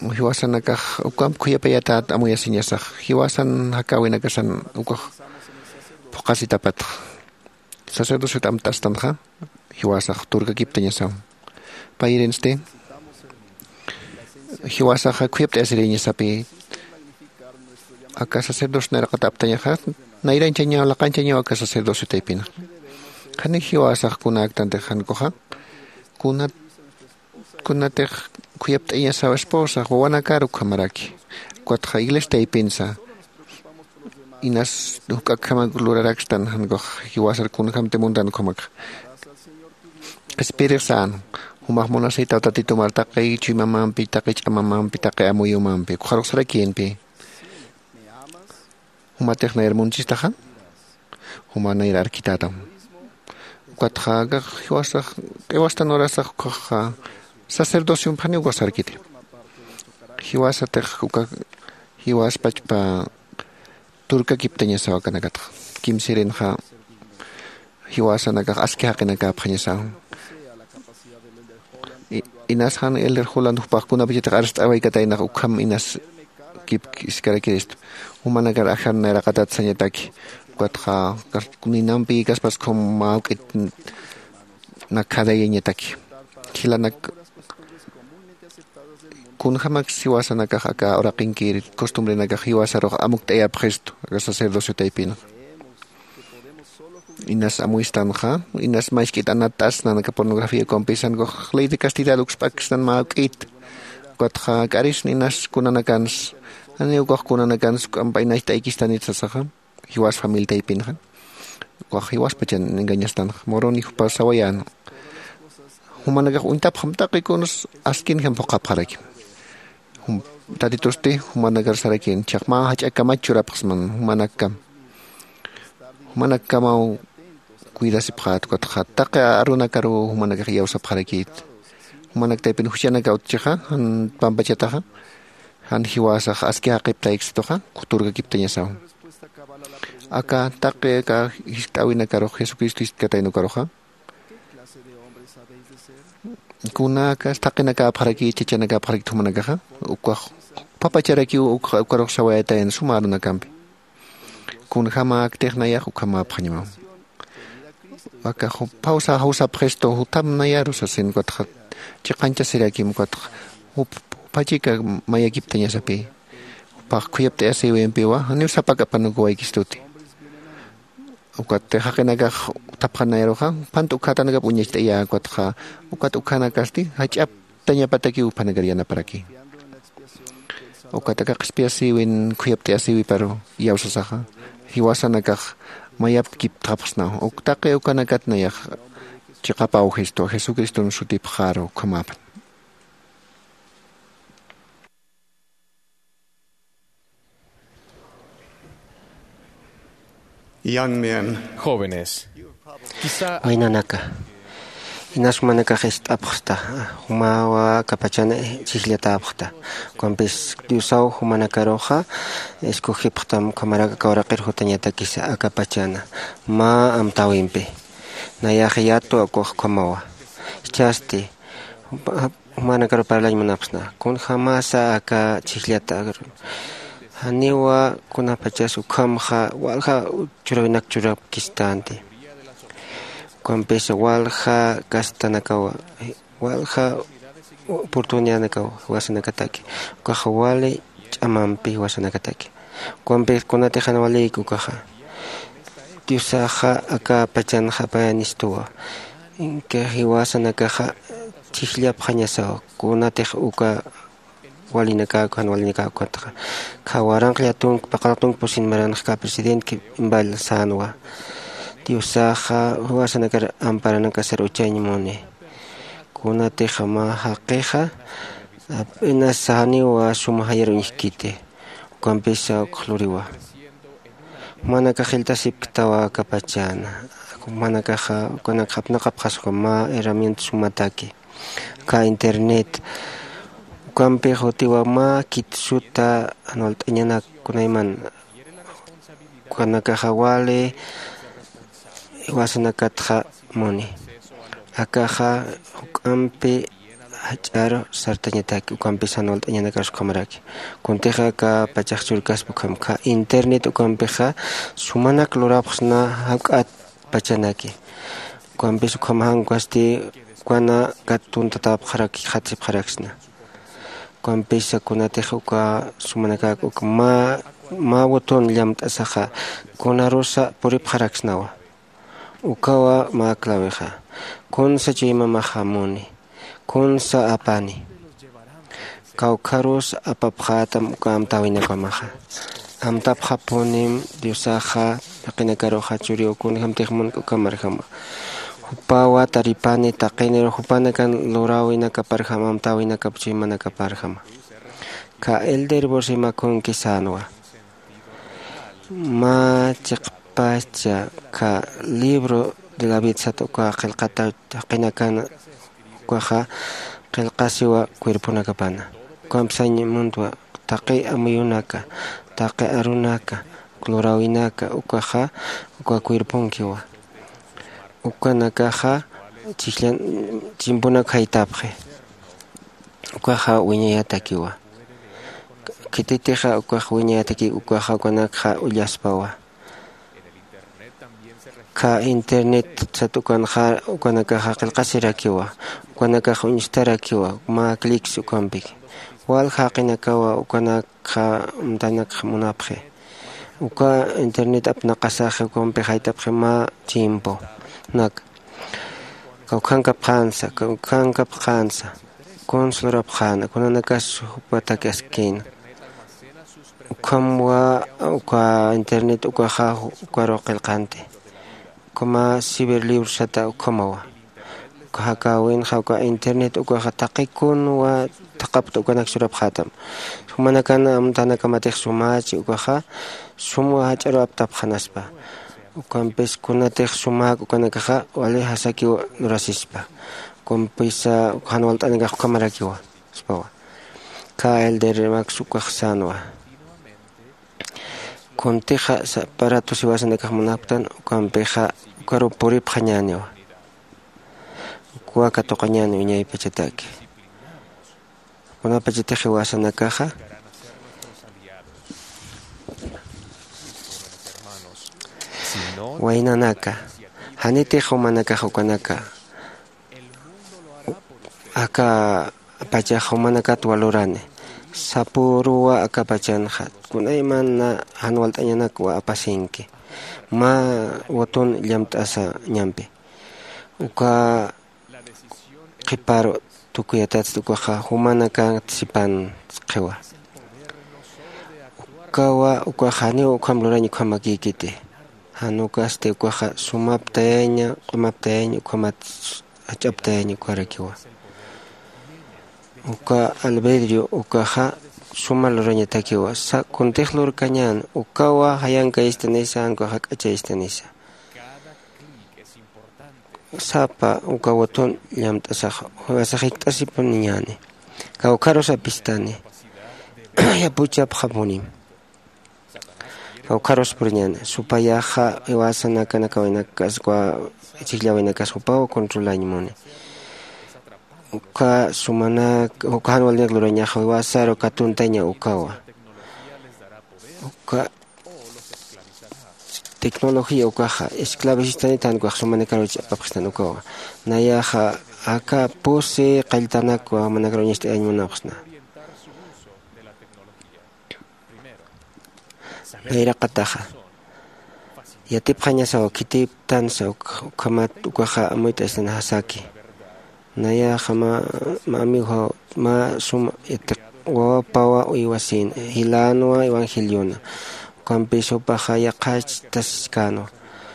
hiwasan nakah ukam kuyapayata amuyasiñasaq hiwasan hakawina kasan ukah pokasitapat sacerdocio amtastanja hiwasaq turka kiptañasaq pairenste hiwasaq kuyapta asiriñasapi aka sacerdocio naraqata aptañaqa nairanchaña laqanchaña aka sacerdocio taypina qani hiwasaq kunaqtante hankuqa kuna kunatej kuyapta iñasa esposa wawanakaru kamaraki kuatqa iglesia taypinsa inas hukakama lurarakstan hankuq hiwasar kunhamte mundan kumak Espíritu Santo humaq munasita tatito martaqay chimamampi taqay chamamampi taqay amuyumampi kujarusarakienpi humatej nair munchistaqa humanair arkitatam kuatqa hiwasaq ewastan horasaq kuqa sacerdocio pani wasarkiti hiwasatej uka hiwaspachpa turka kiptañasawa kanakata kimsirinqa hiwasanaka aski haqinaka apqañasawa inashan elder hulan hupaqkuna billeta arstawaykatayna ukham inas kip iskarakiristo humanakar ajan naraqatat sañataki kuatqa kuninampi kaspas kom mawqit nakadayañataki hilanak kun hamak siwasanaka aka oraqinki costumbre naka hiwasaroq amuktaya presto aka sacerdocio taypina inas amuistanja inas maishkitanatas nanaka pornografía compisan go ley de castidad uxpaxtan maqit kuatqa karis inas kunanakans ani uqaq kunanakans kampainais taykistanitsasaqa hiwas famil taypinja uqaq hiwas pachan engañastan moroni pasawayano humanaka untap hamtaqi kunus askin hem poqapqaraki hum tatitoste humanagar sarakin chaqma hach'akamachurapqsman humanakam humanakama cuidasipqat kuatqa taqa arunakaru humanakaq yawsapqarakit humanaktaipin huchanaka utchiqa han pampachataqa han hiwasaq aski haqipta exitoqa kuturqa kiptañasaw aka taqe ka histawinakaru Jesucristo iskataynukaruqa kunaka taqinaka apqaraki chichanaka apqaraki thumanakaqa uqaq papacharaki uqaq uqaruq sawayata en sumarunakampi kun hama aktehnayaq uqama apqañima aka pausa hausa presto hutamnayaru sasin kuatqa chiqancha sirakim kuatqa pachika mayakiptañasapi paq kuyapta asiwinpiwa hani sapaka panukuwaykistuti ukat haqinaka tapqanayaruqa pantu ukhatanaka puñachta iya kuatqa ukat ukhanakasti hach'ap tañapataki upanagar yanaparaki ukataka qspiasiwin kuyapta asiwi paru yawsasaqa hiwasanakaq mayap kiptaqpasna uktaqi ukanakatnayaq chiqapa uhisto Jesucristo sutipqaru kamapan Young men, jóvenes, quizá Wainanaka. Inas manaka gest apxta. Humawa kapachana chislata apxta. Kompis diusau humanaka roja escogiptam kamaraga kauraqir hutañata kisa akapachana. Ma amtawimpi. Nayahiyato akoh kamawa. Chasti. Humanaka ro parlañ manapsna. Kun jamasa aka chislata Haniwa kuna pachas ukamha walha churawinak churap kistante. Kumpesa walha kastanakawa walha oportunidad nakawa wasanakataki. Ukaha wale chamampi wasanakataki. Kumpes kunate hanawale kukaha. Tiusaha aka pachanha payanistuwa. Inke hiwasanakaha chisliap hanyasawa kunate uka walinaka kan walinaka kwatra kawarang kliatung pakatung pusin maran ka president ki imbal sanwa tiusaha huasana kar amparana ka seruchany mone kuna te khama haqiqa ina sani wa sumahayar iskite kampesa khluriwa manaka khilta siptawa kapachana manaka kha kuna khapna khapkhas ma herramientas sumataki ka internet Kampe hotiwa ma kitsuta anol tanyana kunaiman kanaka hawale wasana katha moni akaha kampe hach'aro sartañataki ukanpis hanualta ñanakash qamaraki kuntiqa ka pachaqchurkaspa kamka internet ukanpiqa sumanak lurapqsna hak'at pachanaki ukanpis ukamahankwasti ukana katuntatapqaraki qatsipqaraksna ukanpis kunatiqa uka sumanakaka uka ma ma wotun llamt'asaqa kunarusa puripqaraksnawa ukawa ma claveja kunsa chiymamaqa muni kunsa apani kawkarus apapqatam uka amtawinakamaqa amtapqa punim Diosaqa paqinakaruqa churi ukuni hamtiqmun ukamarqama hupawa taripani taqinir hupanakan lurawinakaparqama amtawinakap chaymanakaparqama ka elder bosimakunki sanwa ma chiqpacha ka libro de la vida toka qilqata qinakan ukaqa qilqasiwa cuerpunakapana kamsaña muntwa taqi amuyunaka taqi arunaka clorawinaka ukaqa uka cuerpunkiwa ukanakaqa chiklan chimpuna haytapqi ukaqa wiñayatakiwa kititiqa ukaqa wiñayataki ukaqa ukanaka ullaspawa ka internet satukanqa ukanakaqa qilqasirakiwa ukanakaqa uñistarakiwa ma clics ukanpik wal haqinakawa ukanaka umtanaka munapqi uka internet apnaqasaqa ukanpik haytapqi ma chimpo nak kawkhanka phansa kawkhanka phansa consular phana kunanakas hupataki askin ukamwa uka internet ukaqa ukaro qilqante kuma ciberlibro sata ukamawa kahakawin hawka internet ukaqa taqikun wa taqapta ukanak surap khatam sumanakana amtanaka matix sumachi ukaqa sumwa hach'aro aptap khanaspa ukampis kunatix sumak ukanakaqa wali hasaki nurasispa kumpisa hanwalt'anika ukamarakiwa spawa ka elder maksukaq sanwa kuntiqa aparato siwasanakaq munaptan ukanpiqa ukaro puripqa ñaniwa ukuwaka tuqañani wiñay pachataki kuna pachatiqa wasanakaqa waynanaka hanitiqa humanakaqa ukanaka aka pachaqa humanakata walurani sapuruwa akapachanqa kunaymana hanwalt'añanaka wa apasinki ma wotun llamt'asa ñampi uka qiparo tukuyatatsi ukaqa humanaka sipan qhiwa ukawa ukaqa ni ukham lurani ukhamakikiti hanukaste ukaqa sumaptayaña qumaptayaña ukhamat hach'aptayaña ukarakiwa uka albedrio ukaqa suma luraña takiwa sa kuntiq lurkañan ukawa hayanka istanisa ankuqa k'acha istanisa sapa uka wotun llamt'asaqa wasaqhikt'asipan ñani kawkaros apistani yapuchapqa munim kawkaros purñani supayaqa iwasanakana kawinakasqa chiklawinakas upawa controlaña muni uka sumana uka hanwalniq lurañaqa wasaro katuntaña ukawa uka tecnología ukaqa esclavistanita hankuqa sumanakaruchi apapqistan ukawa nayaqa aka puse qalltanakua manakaruñista añmunapqisna payraqataqa yatipqañasawa kitiptansa ukamat ukaqa amuyta istana hasaki nayaqa ma ma amigo ma suma wawapawa uywasin hilanwa evangeliona kampisopaqa yaqachtaskano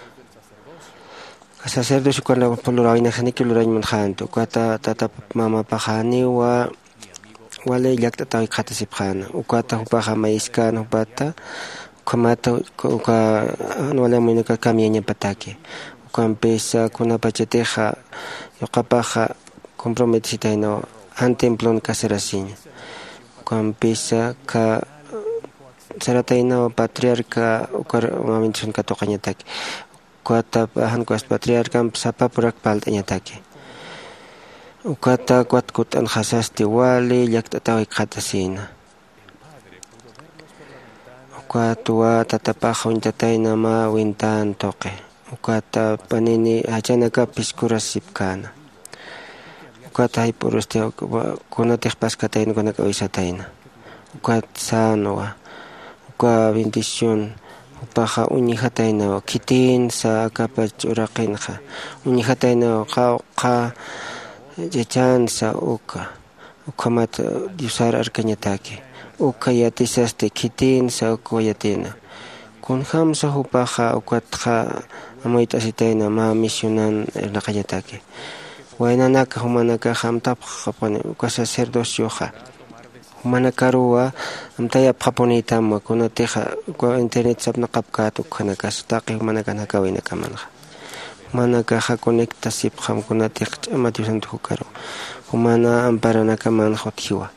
sacerdocio kuna pulurawina haniki lurañman hantu ukata tata mamapaqa niwa wale llaqtatawi qatasipqana ukata hupaqa mayiskana hupata ukamata uka wala munaka kamiyaña pataki ukampisa kuna pachatiqa yuqapaqa comprometisitayno antemplon kasirasiña ukampisa ka saratayna patriarca ukar maminchon katuqañataki ukata hankuas patriarca sapapurak paltañataki ukata kuatkut anjasasti wali llaktatawi qatasina ukatua tatapaja wintatayna ma wintan toqe ukata panini hachanaka piskurasipkana ukata haypuruste kunatij paskatayna kunaka uysatayna ukat sanoa uka bendición upaja uñijatayna kitin sa akapach uraqinja uñijatayna qa qa yachan sa uka ukamat diusar arkañataki uka yatisaste kitin sa uka yatina kun hamsa upaja ukatja amoitasitayna ma misionan ernaqañataki waynanaka humanaka hamtap japone uka sacerdocio-ja humanakaruwa amtaya phaponitama kunateja uka internet sapnaqapkatu kanaka sutaqi humanaka nakawina kamanja humanaka ha conecta sipjam kunatej ch'amati santukaru humana amparanaka manjo tjiwa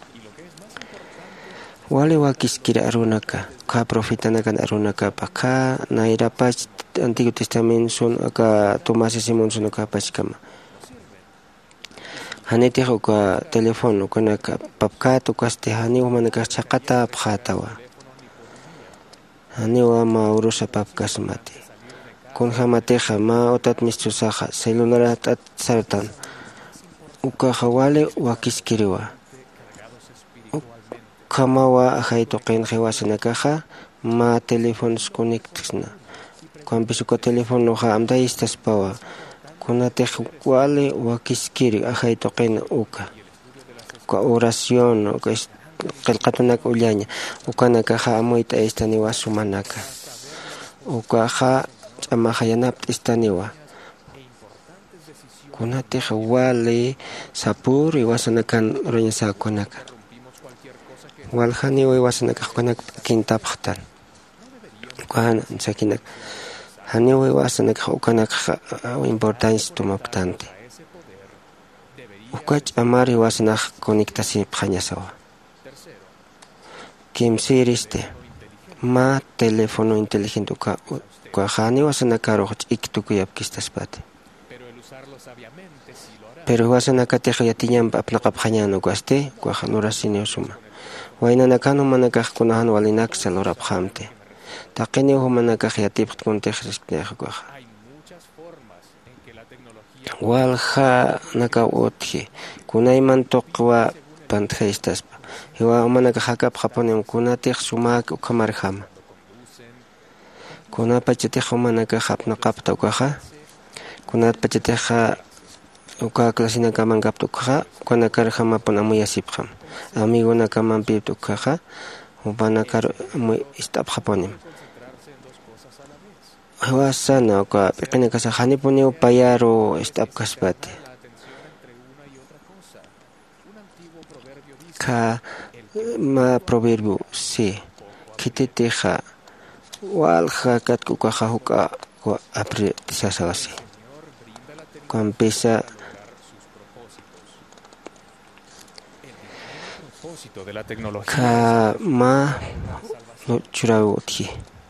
wale wakiskira arunaka ka profetanaka arunaka pa nairapach Antiguo Testamento son aka Tomás Simón son aka pachkama hanete uka teléfono kanaka papkato kaste hani humanaka chaqata phatawa hani wa ma urusa papkasmati kun hamateja ma otat mistusaja celular at sartan uka hawale wakiskiriwa kamawa ajaito qin hewasanakaja ma teléfonos conectisna kan bisuka teléfono ha amda istas pawa kunate wale wakiskiri ajaito qin uka ka oración uka qilqatunak ullaña ukanaka ha amoita estani wasumanaka uka ha ch'amajayanap istaniwa kunate wale sapuri wasanakan roñasakunaka waljani wasanaka kunaka kintapjtan kuan sakinak hani wasanaka ukanaka importancia tumaptante ukach amari wasanaka conectasi pjañasawa kimsiriste ma teléfono inteligente uka kuajani wasanaka roch iktukuyapkistaspati pero wasanaka teja yatiñan apnaqapjañano kuaste kuajanurasini usuma waynanakanu manakaj kunahan walinak salorapjamte taqini humanakaj yatipq kuntejriskneja kuaja walja naka utji kunayman toqwa pantjeistaspa hiwa humanakaj hakapjaponim kunatij sumak ukamarjama kunapachatej humanakaj apnaqapta kuaja kunapachatej uka klasina kaman kaptukaja kunakar hamapon amuyasipjam amigo nakaman piptukaja upanakar muy istapjaponim hawasana uka piqina kasa hanipuni upayaro istapkaspati ka ma proverbio si kititeja walja katkukaja huka apre tisasawasi kuampisa de la tecnología ka ma no churawti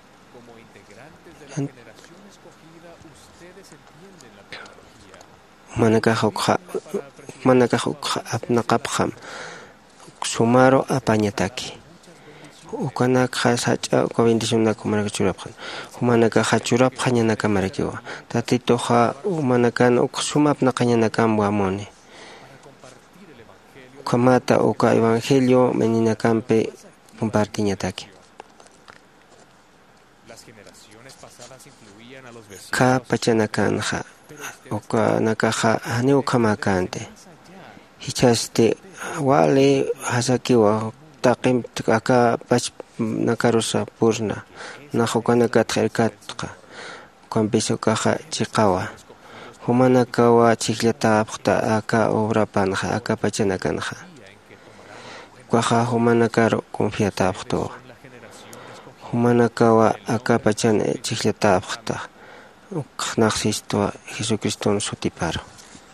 manaka hokha manaka hokha apnaqapkham sumaro apañataki ukanaka sacha ko bendición na kumara churapkhan humanaka hachurapkhanya na kamarakiwa tatitoja humanakan uksumap na kanya na kamwamoni kamata uka evangelio menina campe compartiñataki ka pachanakanja uka nakaja hani ukamakante hichaste wale hasakiwa taqim aka pach nakarusa purna najukanaka tjerkatka kampiso kaja chiqawa humanakawa chikllata apqta aka obrapanja aka pachanakanja kuaja humanakaro confiata apqto humanakawa aka pachana chikllata apqta uknaqsisto Jesucristo sutiparo.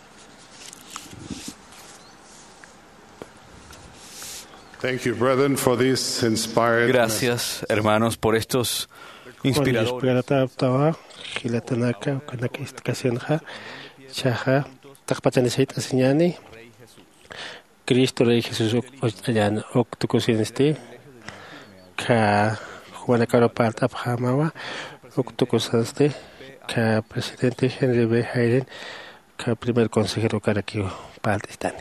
Thank you, brethren, for these inspired Gracias, hermanos, por estos inspiradores. Cristo Rey Jesús allá octucosiniste ka Juana Caro Part Abhamawa octucosaste ka presidente Henry B. Hayden ka primer consejero Karakio Part Estani.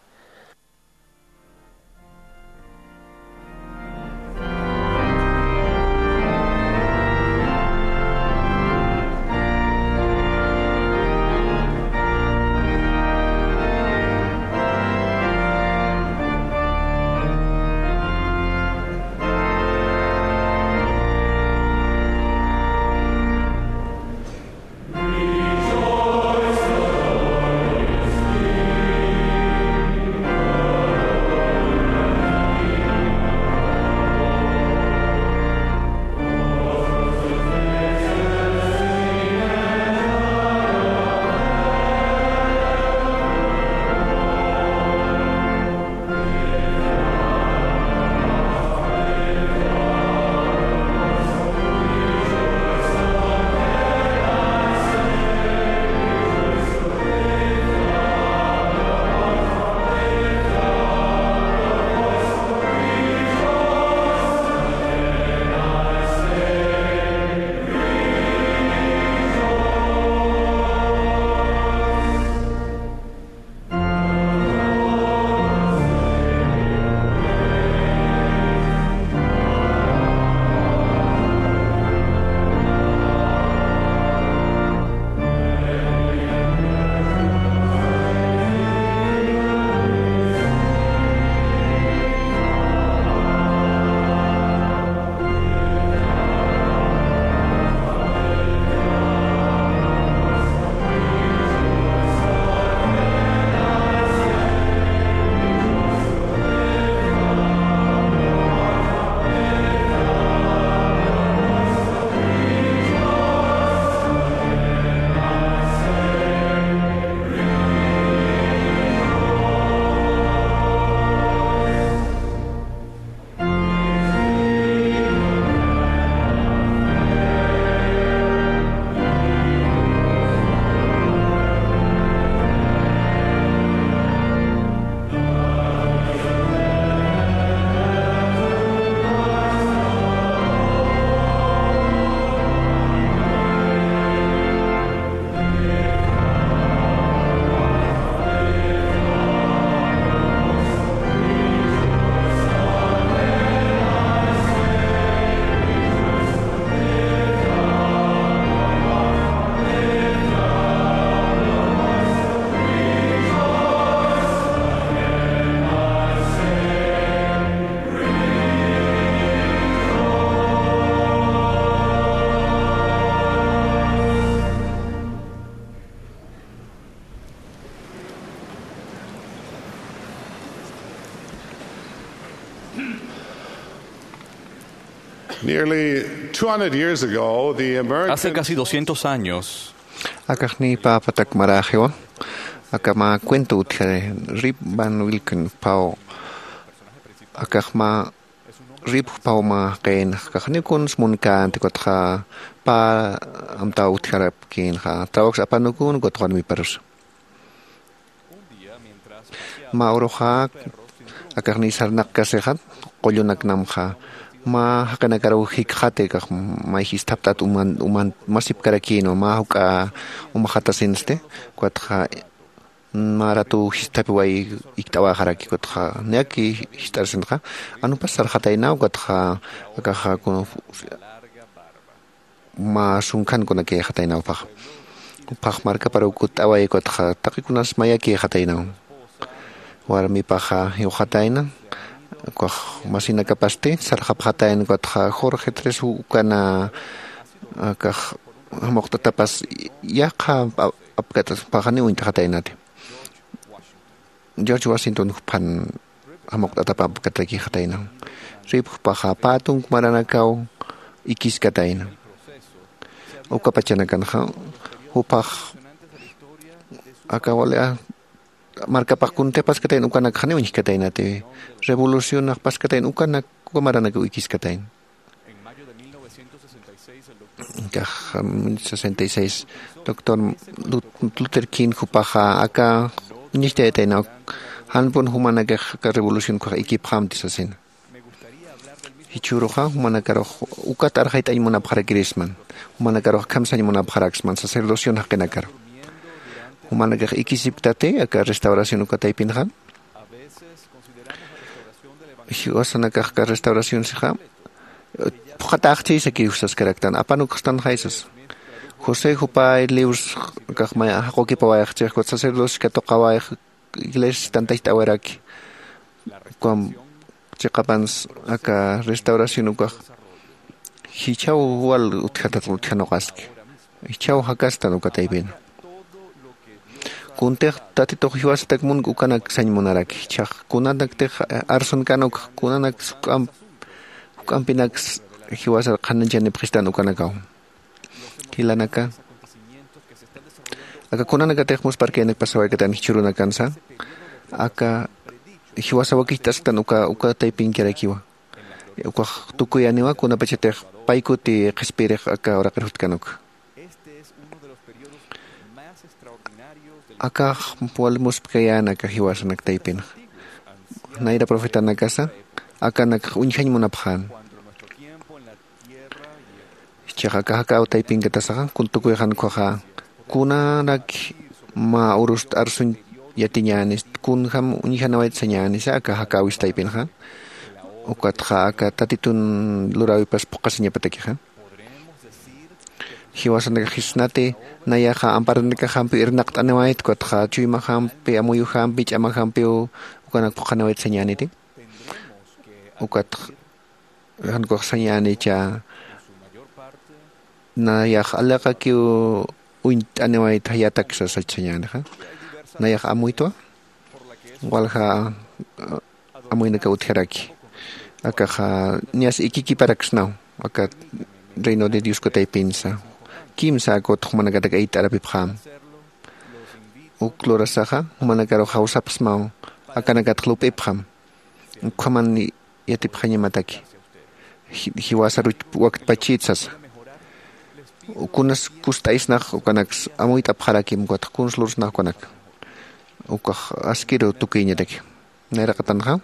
Hace casi doscientos años, Akakni papatak marajewa, akama cuento utjare rip van wilken pao, akakma rip pao ma ken, kakni kun smunkan tikotha pa amta utjare kin ha, trabax apanukun gotwan mi perus. Ma oroha akakni sarnak kasehat, kolyunak namha. Ma hakana karo hikhate ka ma histaptat uman uman masip karakino ma huka umahata sinste kwatha maratu histapi wai iktawa haraki kwatha nyaki histarsinha anu pasar khataina kwatha ka ko ma sunkan kona ke khataina pa pa marka para ukut awai kwatha takikunas maya ke khataina warmi paha yo khataina ko masina kapaste sarhap khatain ko tha Jorge tres ukana ka mokta tapas ya kha apkat pahani unt khatainate George Washington pan amokta tapap kataki khataina rip paha patung maranakau ikis kataina o kapachana kan kha upah akawala marka pakunte pas katain ukana khane unik katain ate revolución pas katain ukana kumarana ku ikis katain ka sesenta y seis doctor Luther King kupaha aka niste taina hanpon humana ka revolution ko ikip ham tisasin hichuroja humana karo ukatar hait ay muna para Christman humana karo kamsan muna para Xman sacerdocio hakena karo humana ka ikisiptate aka restauración ukatay pinhan hiwasana ka ka restauración siha pukatachti sa kiusas karaktan apanuk stan haisas José Jupay libros kakmaya hakoki pawaya chek ko sacerdocio ka to kawaya iglesia tanta itawaraki kwam chekapans aka restauración uka hichau wal uthatat uthanoqaski hichau hakasta ukatayben kunte tatito hiwastak mun ukanak sañmunaraki chaq kunanak te arson kanok kunanak kam kampinak hiwasa qananchani pristan ukanakaw hilanaka aka kunanaka tekmus parkenek pasaway katan hichuruna kansa aka hiwasa wakitas tan uka uka typing kirakiwa uka tukuyaniwa kuna pachete paikuti respire aka ora kanok aka podemos kayana aka hiwasa nak typing naira profeta na casa aka nak unhañ munaphan chaka aka typing katasaka kuntukuyan ko ha kuna nak ma urus arsun yatinyanis kun ham unihanawait sanyanis aka hakawis typing ha ukat ha aka tatitun lurawi pas pokasnya pataki ha hiwasan ka hisnate naya ka amparan ka hampi irnak tanawait kot ha chui ma hampi amuyu hampi chama hampi ukanak pokanawait sanyaniti ukat han ko sanyani cha na yak alaka kyo uint aneway tayatak sa satsanyan ha na yak amoy to wal ha amoy na kautheraki aka ha nias ikikiparaks now aka reino de Dios ko tay pinsa kim sa ko tumanagatag ait arabipkham uklora sa ha humanagaro hausaps mau aka nagatkhlup ipkham kuman yatip khanya mataki hiwasaru wakt pachitsas ukunas kustais nak ukanak amuit apkharakim kot kunslurs nak konak ukah askiro tukinya dek naira katan ha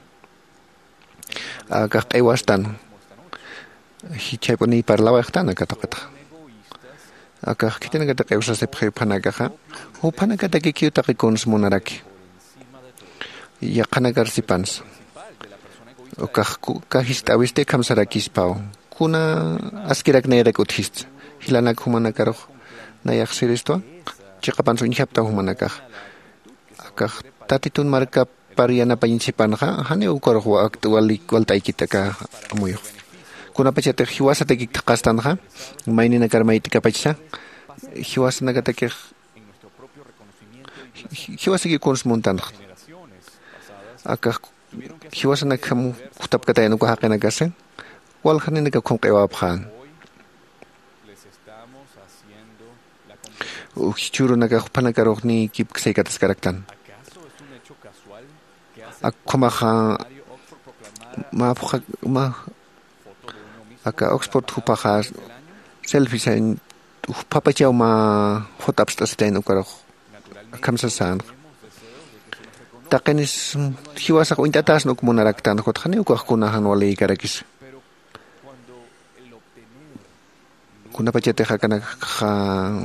agak ewastan hichai poni parlawa htana katakata agak kitena kata ewsa se phanaga ha hu phanaga dek kiuta ki kuns monaraki ya khanagar sipans ukah kahista wiste kamsarakis pau kuna askirak naira kuthist hilanak humanakaro nayak siristo chikapan so inhapta humanakah akah tatitun marka pariana painsipan ha hane ukor huwa aktuali kwaltai kitaka amuyo kuna pachate hiwasa te kikastan ha maini nakar mai tika pacha hiwasa nagata ke hiwasa ki kons montan akah hiwasa nakam kutap kata enu ko hakena gasen wal khane naka khonqewa phan Uchuru naga panakaro ni kip ksekatas karaktan. Akoma ha ma ma aka Oxford hupaha selfie sein papa chau ma fotaps tastain ukaro kamsa san. Takenis hiwasa ko intatas no kumonaraktan ko khane ko kunahan wali karakis. Kuna pachete hakana ha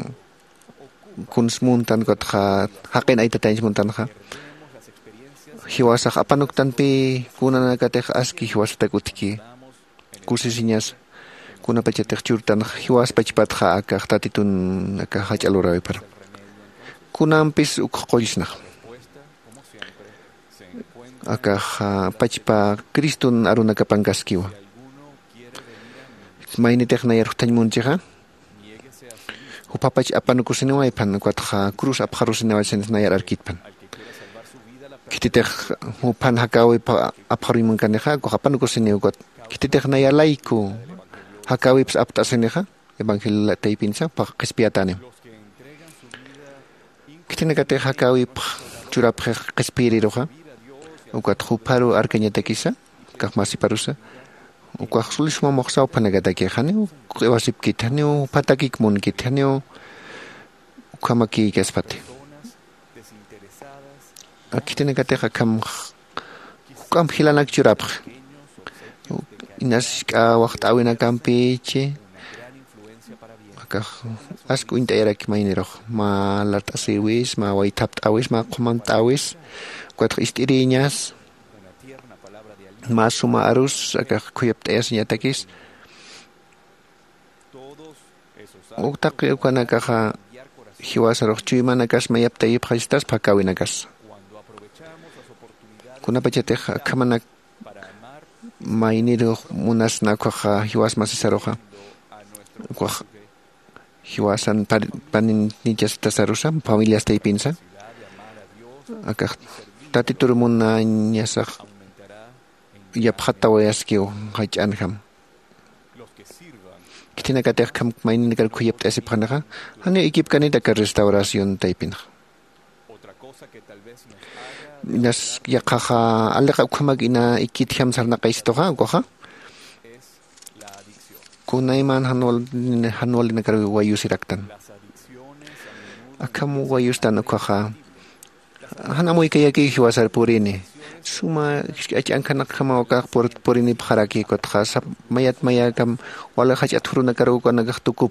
kuns muntan kot ha hakin ay tatay muntan ha hiwasa apanuk tanpi kuna nakate aski hiwasa takutiki kusisinyas kuna pachetek churtan hiwas pachpat ha aka tatitun aka hachalurawi par kuna ampis ukqolisna aka pachpa kristun aruna kapangaskiwa maini tekna yartan munjeha upapach apan kusinaway pan kwatha cruz apharusinaway sen nayar arkitpan kititek upan hakawi pa apharumun kaneha ko apan kusinaw kot kititek nayalay ko hakawi apta seneha evangelio taipinsa pa kespiatane kitinekate hakawi churap kespiriroha ukat khuparo arkanyatakisa kakmasi parusa ukah sulis mo moksaw panagata kehane kwasip kithanyo patakik mun kithanyo ukamaki kespate aquí tiene que tener cam cam hilanak churap inas ka waqt awina campeche acá asku inta era que mainero ma lartasiwis ma waitapt awis ma command awis cuatro istiriñas ma suma arus acá kuyapt es ñatakis uktaqi ukanakaja hiwasarok chuymanakash mayaptayip hajistas pakawinakas kunapachatej kamanak mainiro munasnakuja hiwas masisaroja kuaj hiwasan panin nichas tasarusa familias taipinsa akaj tatiturmuna ñasaj yapjatawayaskiw hajchanjam kitina katek kam mainin kal kuyap ta sipanaga hani ikip kanita ka restauración taipin nas yaqaha alqa ukhamag ina ikit ham sarna qaistoha goha kunayman hanol hanol na karu wayu siraktan akamu wayu stan ukha hanamoy kaya ki hiwasar purini suma ang kanak kama ka por porini pharaki kot khasa mayat maya kam wala khach athuru na karu ko nagtukub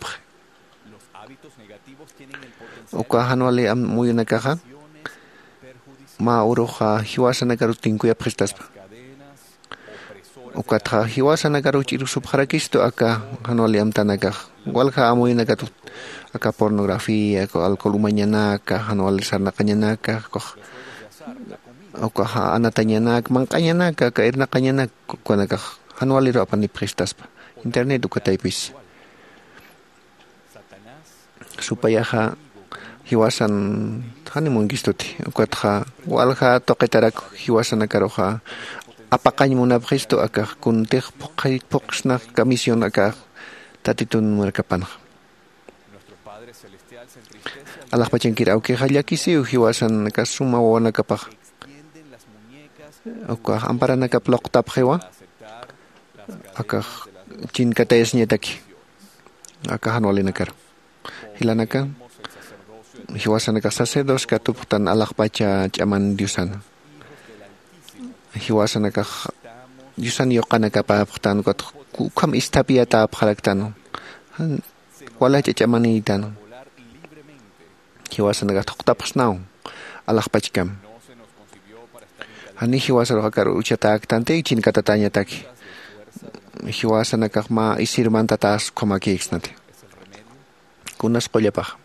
uka hanwali am muyu na kaha ma uroha hiwasana karu tinku ya prestas uka tha hiwasana karu chiru subharakisto aka hanwali am tanaka walka amuyu na katu aka pornografia ko alcohol mañana ka hanwali sarna kanyana ka ko o ka anatanya na mangkanya na ka kair na kanya na kuana ka hanwali ro apan ni prestas pa internet du ka taipis supaya ha hiwasan hani mun gistuti ka tha walha toqetarak hiwasan na karoha apakany mo na presto aka kunte pokai poksna kamisyon aka tatitun merkapan Allah pachenkir au ke halyakisi hiwasan ka sumawa na kapah Oka ampara naka plok tap hewa aka chin katayas niya taki aka hanwali nakar hilanaka hiwasan naka sacerdos katuputan alak pacha chaman diusan hiwasan naka diusan yoka naka paputan kot kukam istapia tap halaktan wala chaman itan hiwasan naka toktap snaw alak pachkam Hani hiwasar hakar uchatak tante chin katatanya taki. Hiwasa nakakma isirman tatas komaki xnate. Kunas qollapaj.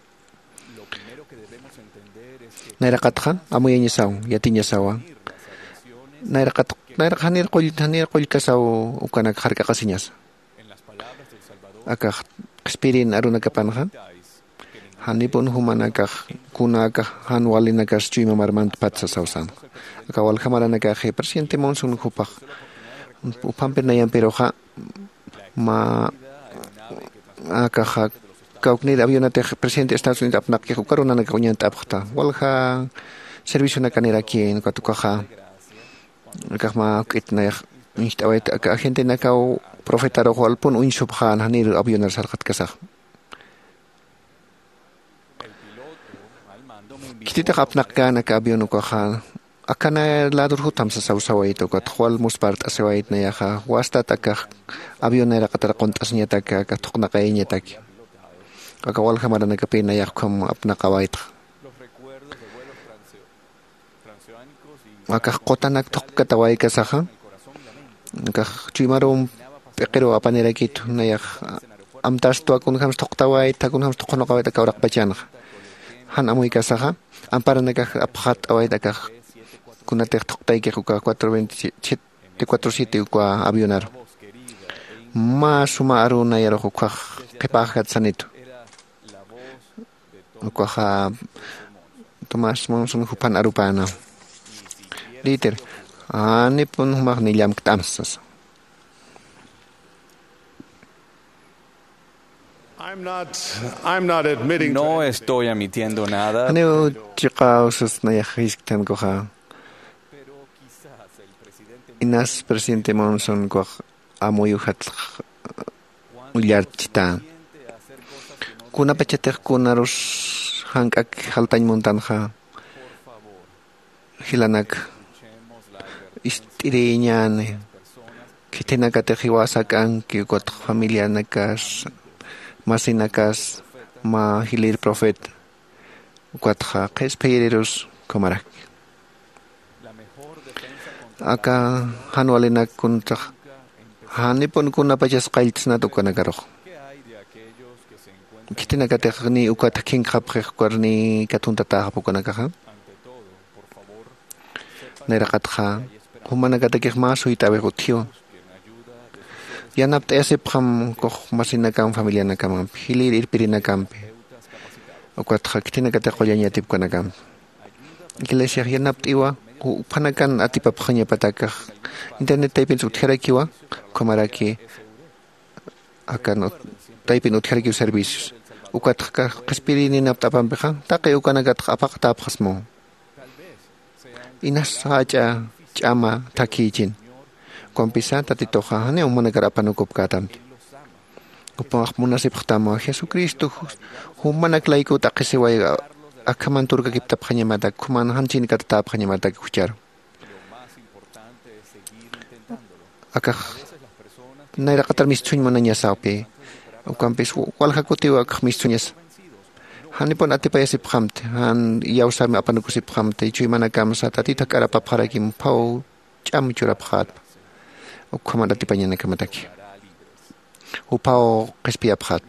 Nairakatjan amuya nisaw yatinya sawa. Nairakat nairakhanir qoll hanir qoll kasaw ukanak harka kasinyas. Akak expirin aruna kapanjan. Hanipun humanakak kunakak hanwalinakas chuyma marmant patsa sausan. Kawal kamarana ka he presidente monsun kupak upamper na yan pero ha ma akaha kauknid avion na te presidente Estados Unidos apnak ke karuna na kaunyan tapta wal ha servisyo na kanira kien katukaha kakma kit na instawait ka gente na kau profeta ro hol pun un subhan hanir avion na sarkat kasah kitita kapnak ka na ka avion ko ha akana ladur hutam sa sawsaway ito kat khwal muspart asawait na yaka wasta taka avionera katara kontas niya taka katok na kay niya taki kakawal kamara na kapin na yak kum apna kawait akak kota nagtok kataway kasaha akak chuymarum pekero apanerakit na yak amtas to akun hams toktaway takun hams tokon kawait akawrak pachan han amoy kasaha ampara nagak aphat away takak kuna te toktay ke kuka cuatro veintisiete cuatro siete kwa avionar ma suma aru na yaro kuka pepahat sanito kuka Tomas monsun hupan arupana liter ani pun humak nilam ktamsas I'm not I'm not admitting No estoy admitiendo nada. Ano chika usas na yakistan ko ha Inas presidente Monson ko amuyuhat ulyarchita. Kuna pachatek kuna ros hangak haltany montan ha. hilanak istiriñane kitinakate hiwasakan ki kot familia nakas masinakas ma hilir profet cuatja quespiriros comarak acá hanualina kunta hanipon kuna pachas qailtsna tukanagaro kitinakate ni ukat king khapre kwarni katunta ta hapukanagaha nerakatja humanagate ke maso itabe gotio yanapte ese pram ko masinakan familia nakam hilir irpirina kampe ukat kitinakate qollanya tip kanagam iglesia yanaptiwa upanakan atipa phanya pataka internet typing utharakiwa komaraki akan typing utharaki servicios ukatka qaspirini naptapan beja taqi ukanagat apaq tapkhasmo inas haja chama takijin kompisa tatitoja hane umanagarapan ukupkatam upaq munasib khtamo Jesucristo humanak laiko taqisiway akaman turka kipta phanya mata kuman hanchin katata phanya mata kuchar akah naira qatar mischun mananya sape ukampis walha kutiwa akh mischunias hanipon atipaya sipkhamte han yausami apanuku sipkhamte chui manakam sa tatita kara papharakim pau cham chura phat ukamada tipanya nakamataki upao qespia phat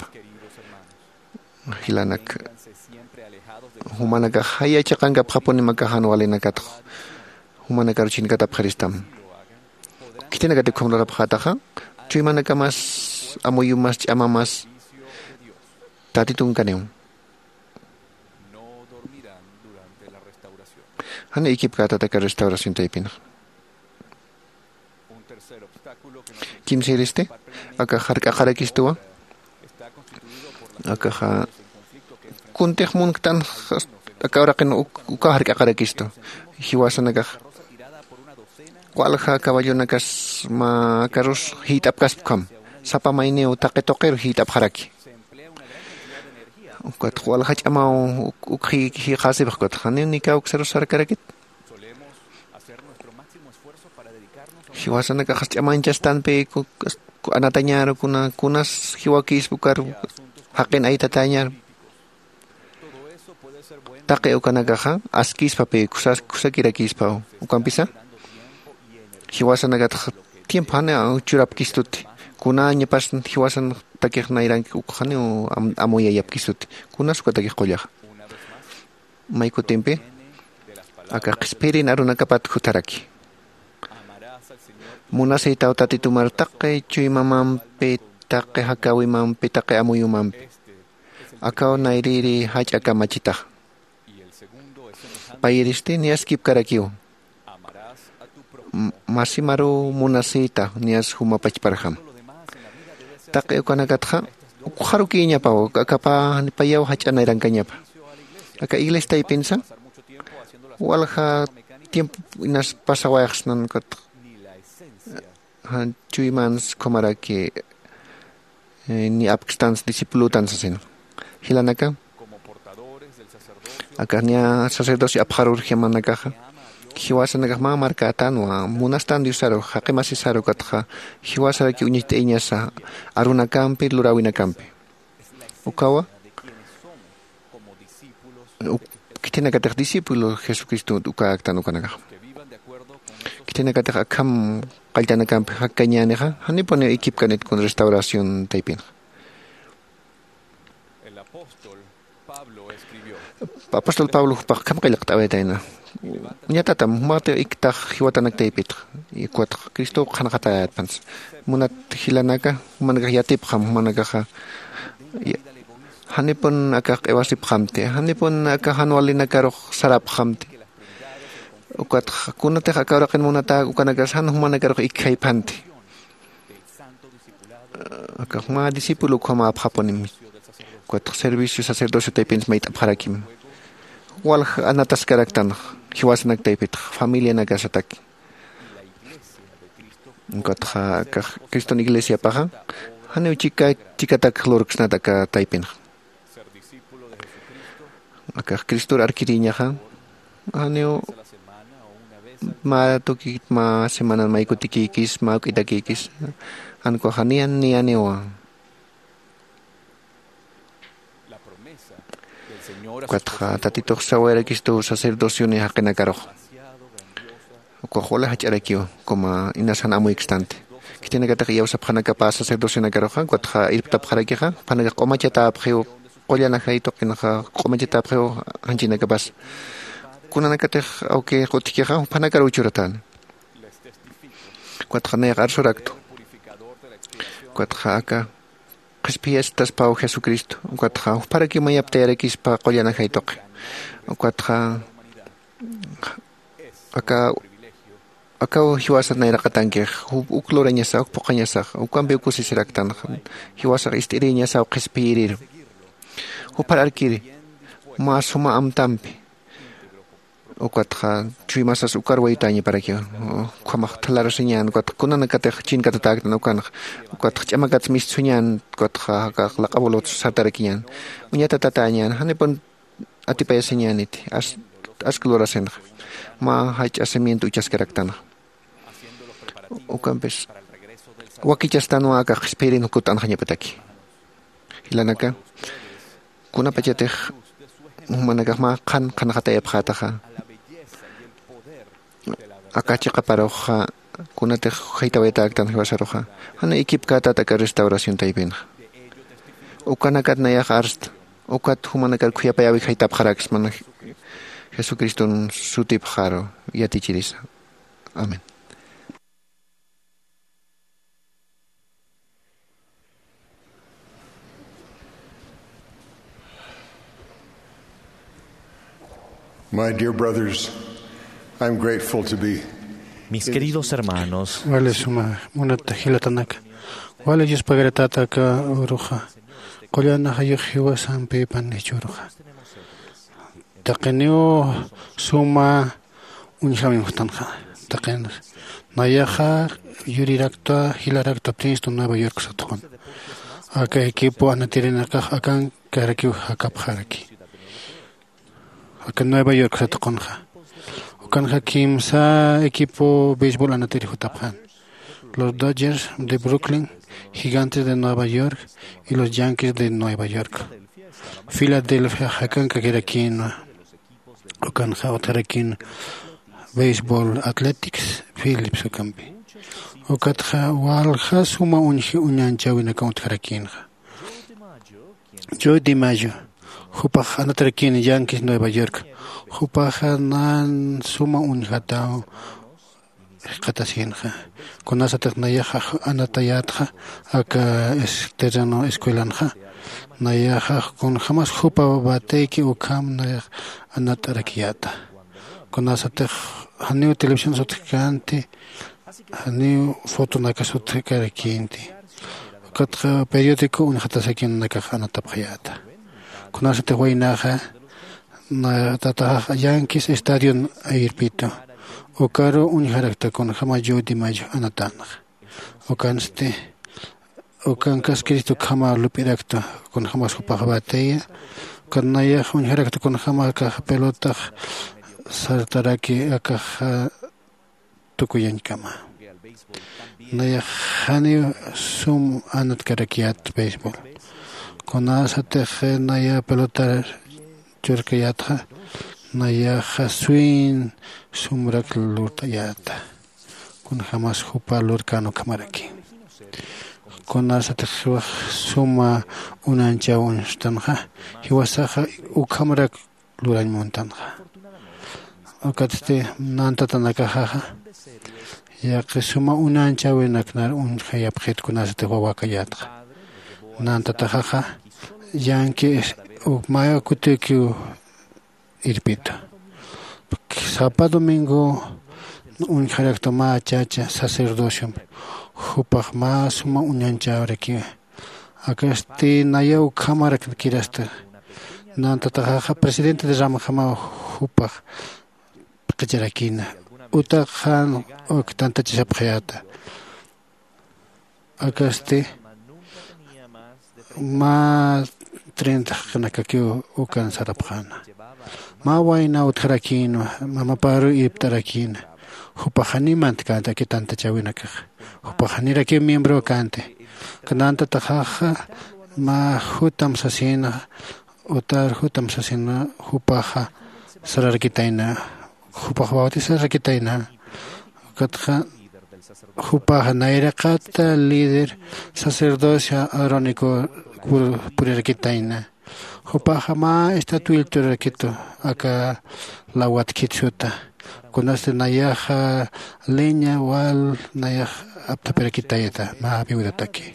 hilanak humanaga haya chaqanga phaponi makahan walina kat humanaga ruchin kata khristam kitina kate khomra phataha chui manaka mas amoyu mas chama mas tatitung kaneum hane ekip kata ta restauración taipina kim seriste aka harka kharakistuwa aka ha kunteh mun tan akara ken ukahar ka karakisto hiwasanaga walha kabayonakas ma karus hitap kaspkam sapa maine utaqetoqer hitap haraki ukat walha chamao ukhi hi khasib khot khanin nika uksero sarkarakit hiwasanaga khachamanchan tanpe ku anatañar kuna kunas hiwakis bukar hakin ay tatanyar taqe ukanagaha askis pape kusas kusakira kispa ukampisa hiwasanaga tiempo hana churap kistut kuna nyapas hiwasan takih nairan ukhane amoya yap kistut kuna suka takih qolla maiko tempe aka qispirin aruna kapat khutaraki munaseita utati tumar taqe chui mamampe taqe hakawi mampe taqe amoyu mampe akao nairiri hach akamachita pairiste nias kip karakiu masimaru munasita nias humapach parham taqe ukanagatha ukharuki nya pao akapa payaw hachana irangkanya pa aka iglesia tay pensa walha tiempo inas pasawayas nan kat han chuimans komaraki ni apstans disipulutan sasin hilanaka akarnya sacerdocio apharur himanakaha hiwasanaga ma markatan wa munastan diusaro haqimasi saro katha hiwasara ki unyite iñasa aruna kampi lurawina kampi ukawa kitina katah discípulo Jesucristo ukaktan ukanaga kitina katah akam qaltana kampi hakkañaneha hanipone ekip kanet con restauración taipin apóstol Pablo pa kam qalaq tawetaina nyata tam mate ikta hiwatanak taipit ikwat Cristo khanakata pans munat hilanaka managa yatip kham managa hanipon akak ewasip khamte hanipon aka hanwalina karo sarap khamte ukat kunate akaraken munata ukanaga san humanaga ikhay pante akak ma discípulo khama aphaponim kwat servicio sacerdocio taipins mait apharakim wal anatas karaktan hiwasnak taipit familia nagasatak ngotha ka Cristo iglesia paha hanu chika chikatak lorksnata ka taipin aka Cristo arkirinya ha hanu ma tuki ma semana ma ikutikikis ma kitakikis anko hanian ni anewa Cuatro tatitos saber que esto sacerdocio ni hakena caro. Cojola hacharakio como inasan amo instante. Que tiene que tener usa para que pasa sacerdocio na caro. Cuatro ir para que ha para que coma chata aprio. Colla na haito que na coma chata aprio hanchina que pas. Kuna na que te au que cotique ha para caro churatan. Cuatro ne arsorakto. Cuatro acá. Fiestas para Jesucristo. Cuatro para que me aptere que para colla na haito. Cuatro acá acá hiwasa na irakatanke ukloranya sa ukpokanya sa ukambe kusi siraktan hiwasa istirinya sa ukispirir upar arkiri masuma amtampi ukwatha chuimasas ukarwaitanya para que kama thalar sinyan kwat kunana kate chin katatak na ukan kwat chamagat mis sunyan kwatha ka laqabolot satarakiyan unyata tatanyan hanipon atipaya sinyanit as as klorasen ma hach asemiento uchas karaktana o campes wakichastano aka esperin kutan hanya pataki hilanaka kuna pachate manaka ma kan kan khataya phata aka chiqa paroja kuna te haitaweta aktan hiwasaroja ana ekip kata ta restauración taipin o kanakat na ya arst o kat humanaka kuyapaya haitap kharax man Jesucristo sutip jaro yatichirisa. Amén. My dear brothers, I'm grateful to be. Mis queridos hermanos, Vale suma una tajila tanaka. Vale jus pagratata ka uruja. Qollana hayuhiwa sampe pan churuja. Taqenio suma unishamin hutanqa. Taqen nayaja yurirakta hilarakta ptinsto Nueva York satqon. Aka equipo anatirinaqa akan karaki hakapharaki. Aka Nueva York satqonqa. Ukan hakimsa equipo béisbol anatiri hutaphan. Los Dodgers de Brooklyn, Gigantes de Nueva York y los Yankees de Nueva York. Philadelphia hakan kakirakin ukan hautarakin Baseball Athletics Phillips ukambi. Ukatha walha suma unhi unyanchawi na count harakin. Joe DiMaggio Hupach anatarakin Yankees Nueva York. Hupach nan suma unhatao qatasinja. Kunasa taqnayaja anatayatja aka esterano escuelanja. Nayaja kun jamás hupa bateki ukam na anatarakiyata. Kunasa taq haniu televisión sotkante haniu foto nakasotkarakinte. Katra periódico unhatasakin nakaj anatapjayata. Kunasa taq wainaja na tataja Yankees Stadium Airpito. Okaro unharakta con Joe DiMaggio anatana. Okanste Okankas Cristo Kama Lupirakta con Hamas Hupabatea. Kanaya unharakta con Hamaka pelota Sartaraki Akaha Tukuyankama. Naya Hani Sum Anat Karakiat baseball. Konasate Naya pelota Churkayatra. Naya Haswin Sumrak Lurtayata. Kun Hamas Hupa Lurkano Kamaraki. Konasat Suma Unancha Unstanja. He was Saha Ukamrak Luran Montanja. Okaste Nantatanakaha. Yakisuma Unancha Winaknar Unhayaphet Kunasate Wawakayatra. Nantataha Yankee Ukmaya Kuteku. Irpito. Sábado domingo un jaractoma chacha sacerdocio. Hupach más suma unyancha aquí. Acá naya u cámara que quiraste. Nanta taja presidente de Ramajama Hupach Kajarakina. Uta han o tanta chapjata. Acá más treinta kanakakio ukan sarapjana. Ma waina utrakin, mama paru iptarakin, Hupajani mant canta que tanta chawina kaj. Hupajanira que miembro cante. Kananta tajaja ma hutam sasina utar hutam sasina hupaja sararkitaina. Hupaja bautiza sararkitaina. Katja Hupaja nairaqata líder sacerdocia arónico purirkitaina. Hupaja ma estatuiltura kito acá la watkitsuta. Conaste nayaja leña wal nayaja apta perakitayeta ma viudataki.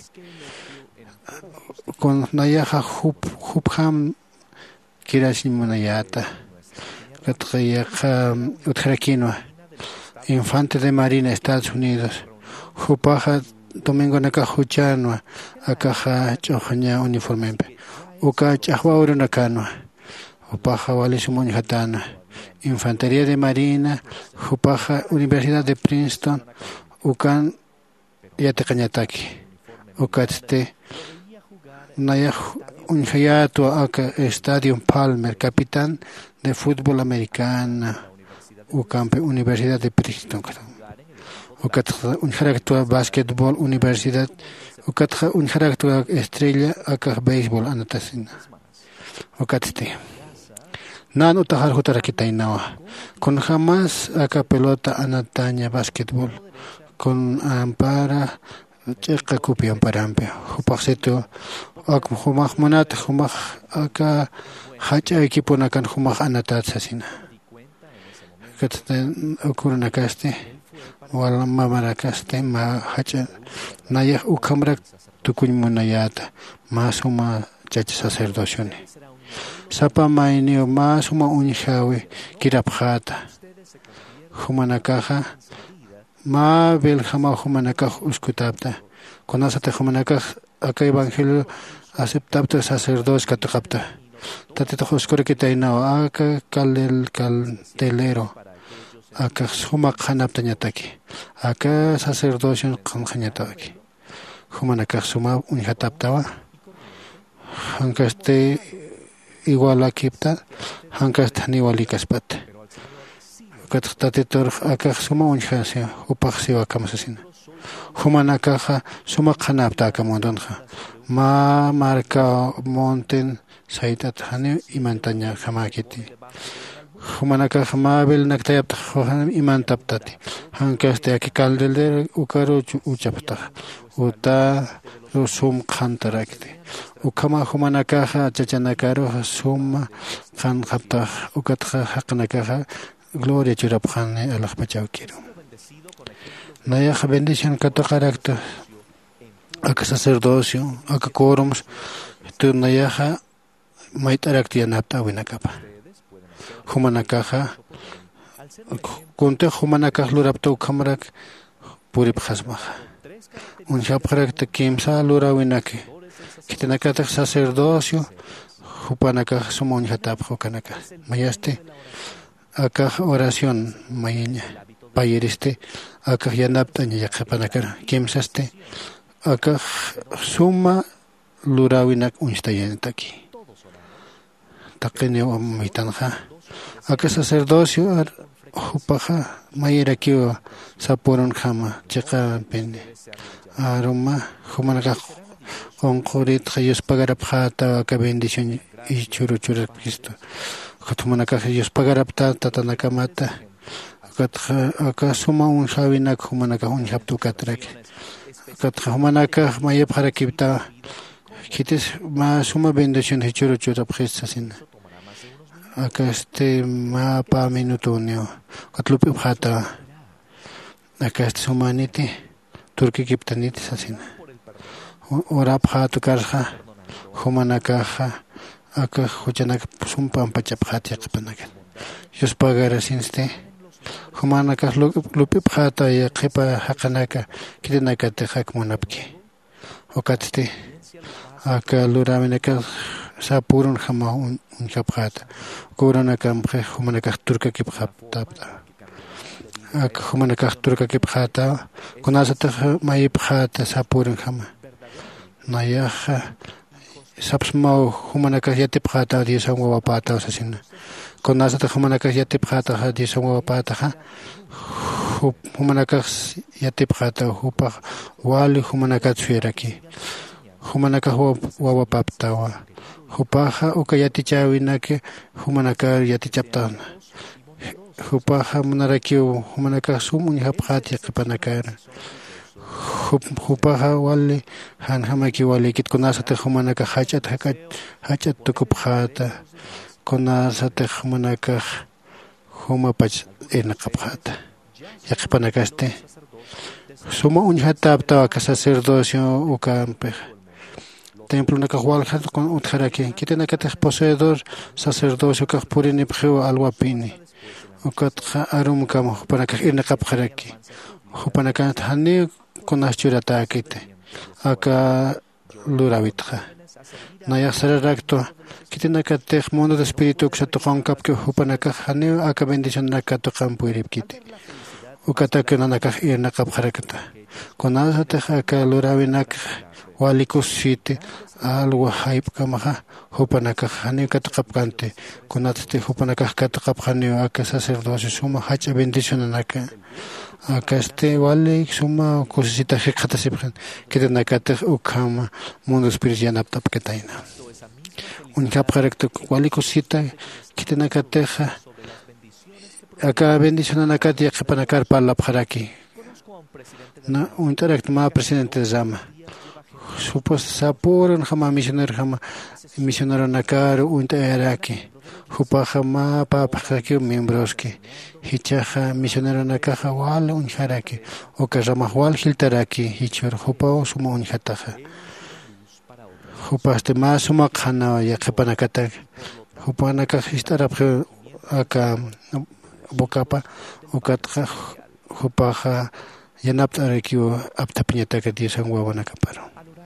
Con nayaja hup hupham kirashimunayata. Katjayaja utjarakino. Infante de Marina, Estados Unidos. Hupaja Domingo Nakajuchanua, Akaja Chojaña uniformempe. Uka Chahwauro Nakanua. Hupaja Walisumon Hatana. Infantería de Marina, Hupaja Universidad de Princeton, Ukan Yatecañataki. Ukaste Nayah Unhayato Aka Stadium Palmer, capitán de fútbol americano. Ucampe Universidad de Princeton. Ukatja unjaractua basketball universidad. Ukatja unjaractua estrella acá béisbol anatasina. Ukaste. Nan utajar hutarakitainawa. Con jamás acá pelota anataña basketball. Con ampara chica cupi amparampe. Hupaxeto ak humaj monat humaj acá hacha equipo nakan humaj anatatsasina. Katsten okurunakaste wala mamarakaste ma hacha nayah ukamrak tukuñmunayata masuma chacha sacerdocione sapa mainio masuma unjawi kirapjata humanakaja ma bel jama humanakaj uskutapta konasate humanakaj aka evangelio aceptapta sacerdocio kataqapta tatita huskurkitainawa aka kalel caldelero acá sumak hanaptañataki acá sacerdocio qanqañataki humanakaq suma unhataptawa hankaste igualakipta hankaste niwalikaspat katqtatitor acá suma unhasi upaqsiwa kamasasina humanakaqa sumak hanapta akamondonqa ma marca monten saitat hani imantaña hamakiti Humanaka Hamabel Naktayap Imantaptati, Hankaste Akikaldel, Ukaro Uchapta, Uta Sum Kantarakti, Ukama Humanakaha, Chachanakaro, Sum Khan Hapta, Ukatha Hakanakaha, Gloria Churaphane, Alachpachakiro. Nayah bendición Katakaracta, Aka sacerdocio, Aka quorums, Turnayaha, Maitaraktianapta Winakapa. Humanakaja Kunte Humanakaj Lurapto Kamrak Puripjasmaj. Un Japrak te Kimsa Lura Winaki. Kitenakatak sacerdocio, Hupanakaj Sumon Hatap Hokanaka. Mayaste Akaj oración Mayeña. Payeriste Akaj Yanaptaña Yakapanakar. Kimsaste Akaj Suma Lura Winak Unstayanataki. Takenio Mitanja. Acá sacerdocio ar hupaja mayerakiwa sapuron jama chiqa pende aroma humanaka onqurit khayus pagarapjata acá bendición y churu churu Cristo humanaka khayus pagarapta tatanakamata acá suma un javinak humanaka un japtu katrak acá humanaka mayepjarakipta kites ma suma bendición y churu churu Cristo sin acá este mapa minutonio katlupi bhata acá este sumaniti turki kiptaniti sasina ora bhatu karja humanakaja acá huchanak sumpan pachaphat yaqpanakan yus pagara sinste humanaka lupi bhata yaqipa haqanaka kitinaka tehak monapki okatste acá luraminaka sapurun jama un japhat corona kamche humanaka turka kipkhapta ak humanaka turka kipkhata konasata mai phata sapurun jama nayaha sapsmau humanaka yati phata di sangwa pata sasin konasata humanaka yati phata di sangwa pata humanakaq yatipqata hupaq wali humanakaq suiraki humanakaq wawapaptawa hupaqa uka yatichawinaki humanakaq yatichaptana hupaqa munarakiw humanakaq sumun hapqati qipanakara hupaqa wali hanhamaki wali kitkunasata humanakaq hach'at hach'at tukupqata kunasata humanakaq humapach irnaqapqata yaqipanakaste suma uñhata aptawa ka sacerdocio ukampe templo nakaq walhat con utjaraki kitinakataq poseedor sacerdocio kaq purini pqiwa alwapini ukatqa arumkam hupanakaq irnaqapqaraki hupanakanta hani kunaschuratakite aka lurawitqa nayaq sararakto kitinakataq mundo de espíritu ksatuqankapki hupanakaq hani aka bendición nakatuqan puiripkiti ukataka nanakaq irnaqapqarakata kunasataq aka lurawinakaq walikushiti alwa haypkamaqa hupanakaq hani kataqapkante kunatati hupanakaq kataqapqani aka sacerdocio suma hacha bendición naka aka este wali suma kusita hiqatasipqan kitinakataq ukama mundo espíritu yanaptapkatayna unkapqarakta walikusita kitinakataq aka bendición nakati yaqipanakar parlapqaraki na untarakt ma presidente zama supos sapuran jama misionero jama misionero nakar untaraki hupaqa ma papaqaki miembroski hichaqa misionero nakaqa wala unjaraki oka ramaq wal hiltaraki hichur hupa suma unjataqa hupaste ma suma qhana yaqipanakatak hupanaka histarapqa aka bokapa ukatqa hupaqa yanaptaraki aptapiñataka disan wawanakaparo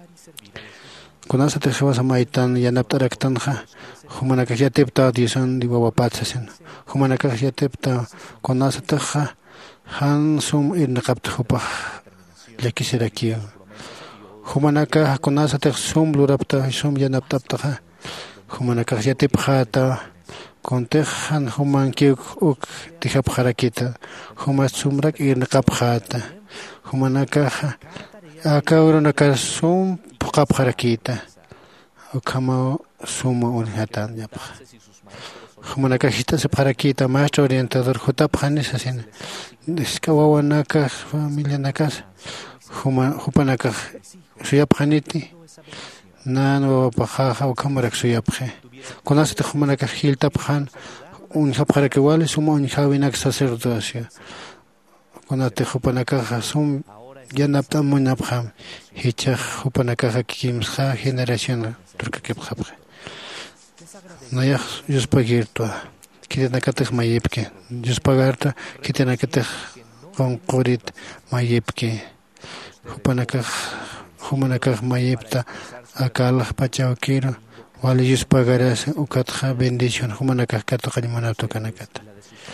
kunasata hiwasa maitan yanaptaraktanqa humanakaq yatipta disan diwawapatsasin humanakaq yatipta kunasataqa han sum irnaqapta hupaq llakisiraki humanakaq kunasataq sum lurapta sum yanaptaptaqa humanakaq yatipqata kontejan humanki uk tijapqarakita humas sumrak irnaqapqata humanakaq akawrunaka sum puqapqarakita ukama suma unhatan yapaq humanakaq hitasipqarakita maestro orientador hutapqanis asina iskawawanakaq familianakaq huma hupanakaq suyapqaniti nan wawapaqaqa ukamarak suyapqe kunasita humanakaq hiltapqan unhapqaraki wali suma unhawinaka sacerdocio kunata hupanakaq sum yanapta munapqam hichaq hupanakaq kimsqa generación turkakipqapqa nayaq yuspagirtua kitinakataq mayipki yuspagarta kitinakataq qonqurit mayipki hupanakaq humanakaq mayipta akalaq pachawkiro wali yuspagaras ukatqa bendición humanakaq katuqa manatukanakata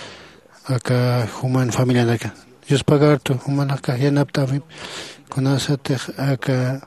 aka human familia naka yuspagartu humanakaq yanaptami kunasataq aka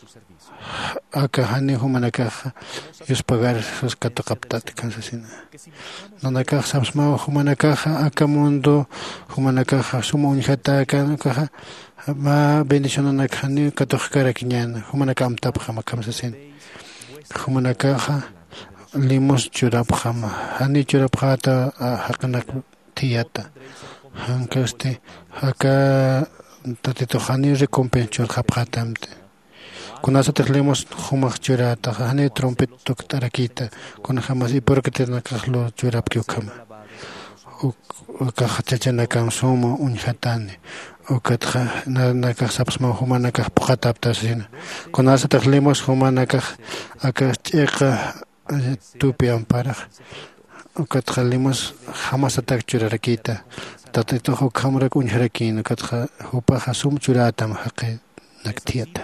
aka hani humanakaq yuspagar katuqaptati kansasina nanakaq samsma humanakaq aka mundo humanakaq suma unjata kanaka ma bendición nanakaq hani katuqkarakiñana humanakaq amtapqa makamsasin humanakaq limos churapqama hani churapqata haqanak tiyata hankaste aka tatito hani recompensa hapqatamte kunasataq limos humaq churata hani trompet tuktarakita kuna jamas y porque tenakaq lo churapki ukama uka hachachanakam suma unjatani ukatqa nanakaq sapsma humanakaq puqataptasina kunasataq limos humanakaq aka ch'iqa tupi amparaq ukatqa limos hamasataq churarakita tatito hukamrak unjarakina ukatqa hupaqa sum churatam haqi naktiyata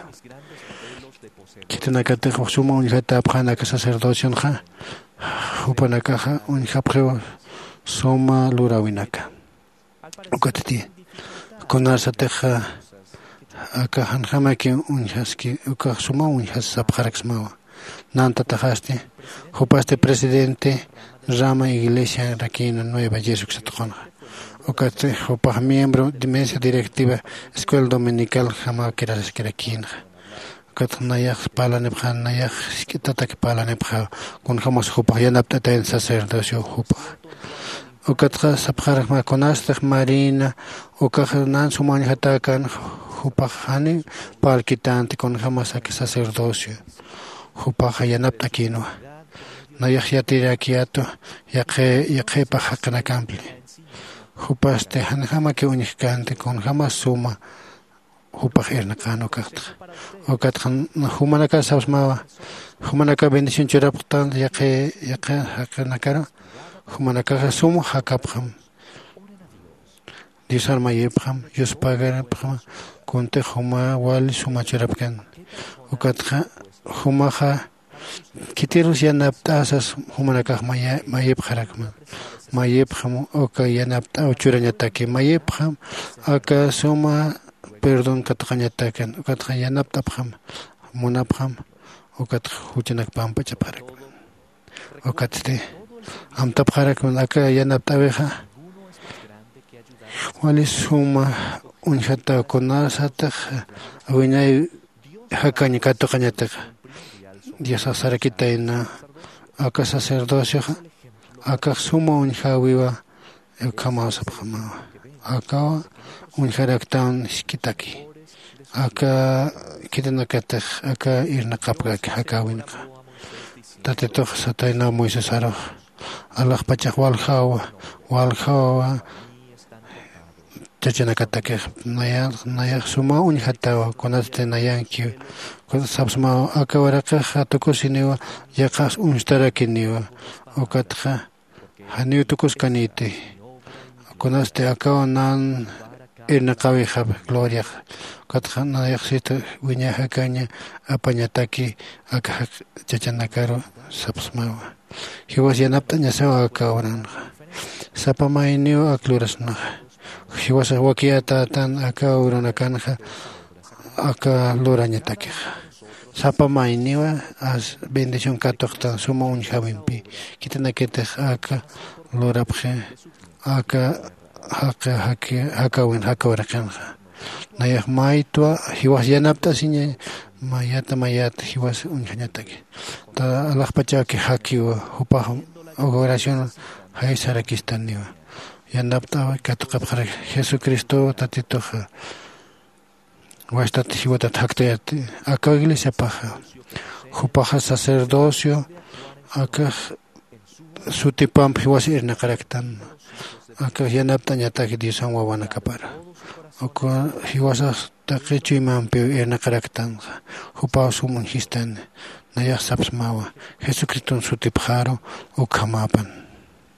kitinakataq suma unjata apqanaka sacerdocionqa hupanakaqa unjapqiwa suma lurawinaka ukatiti kunasataq aka hanhamaki unjaski uka suma unjas sapqaraksmawa nantataqasti hupaste presidente rama iglesia rakina nueva Jesus satuqanqa Ocate hupaj miembro de mesa directiva escuela dominical jama queras queraquina. Ocat nayak palanebja nayak tatak palanebja con jamas hupaj yanapta en sacerdocio hupaj. Ocatja sapjar maconastag marina ocajanan suman hatakan hupajani palquitante con jamas que sacerdocio. Hupaj yanapta quino. Nayak yatirakiato yaqe yaqe pajaqna cample. Hupaste hanjama que unikante con jama suma hupajirna kano kat o kat humanaka sausma humanaka bendición churaptan yaqe yaqe hakana karo humanaka suma hakapam disar mayepam yus pagar pam kunte huma wal suma churapkan o kat humaha kitirus yanaptasas humanaka maya mayep harakman mayep ham oka yanapta uchurañataki mayep ham aka suma perdón katqañatakan katqa yanapta ham munap ham okat huchanak pampa chaparak okatte amta parak aka yanapta veja wali suma unjata konasata awinay hakani katqañatak Dios asarakita ina aka sacerdocio aka suma un jawiwa el kamasa pama aka un jaraktan skitaki aka kitanakata aka irna kapga hakawinka tateto sataina Moisés aro Allah pachak walhawa walhawa Chachanakata que naya naya suma un hatawa konaste nayanki con sabsma akawaraka hatokusiniwa yakas unstarakiniwa okatja haniutukus kanite konaste akawanan irna kawihab gloria katja nayaksita wiña hakaña apañataki aka chachanakaro sabsma hiwas yanapta ñasawa akawaran sapamainiwa aklurasna Hiwasa wakiata tan aka uranakanja aka lorañataki sapa mainiwa as bendición katokta suma un javimpi kitanakete aka lorapje aka haka haki haka win haka urakanja nayak maitwa hiwas yanapta siñe mayata mayata hiwas un jañataki ta alaj pachaki haki hupa oración hay sarakistaniwa yanapta katqapqara Jesucristo tatitoja wastat hiwata thakte aka iglesia paja hupaja sacerdocio aka sutipam hiwas irna karaktan aka yanapta ñataki disan wawana kapara aka hiwasa taqichu imampi irna karaktan hupa sumun histan nayak sapsmawa Jesucristo sutipjaro ukamapan.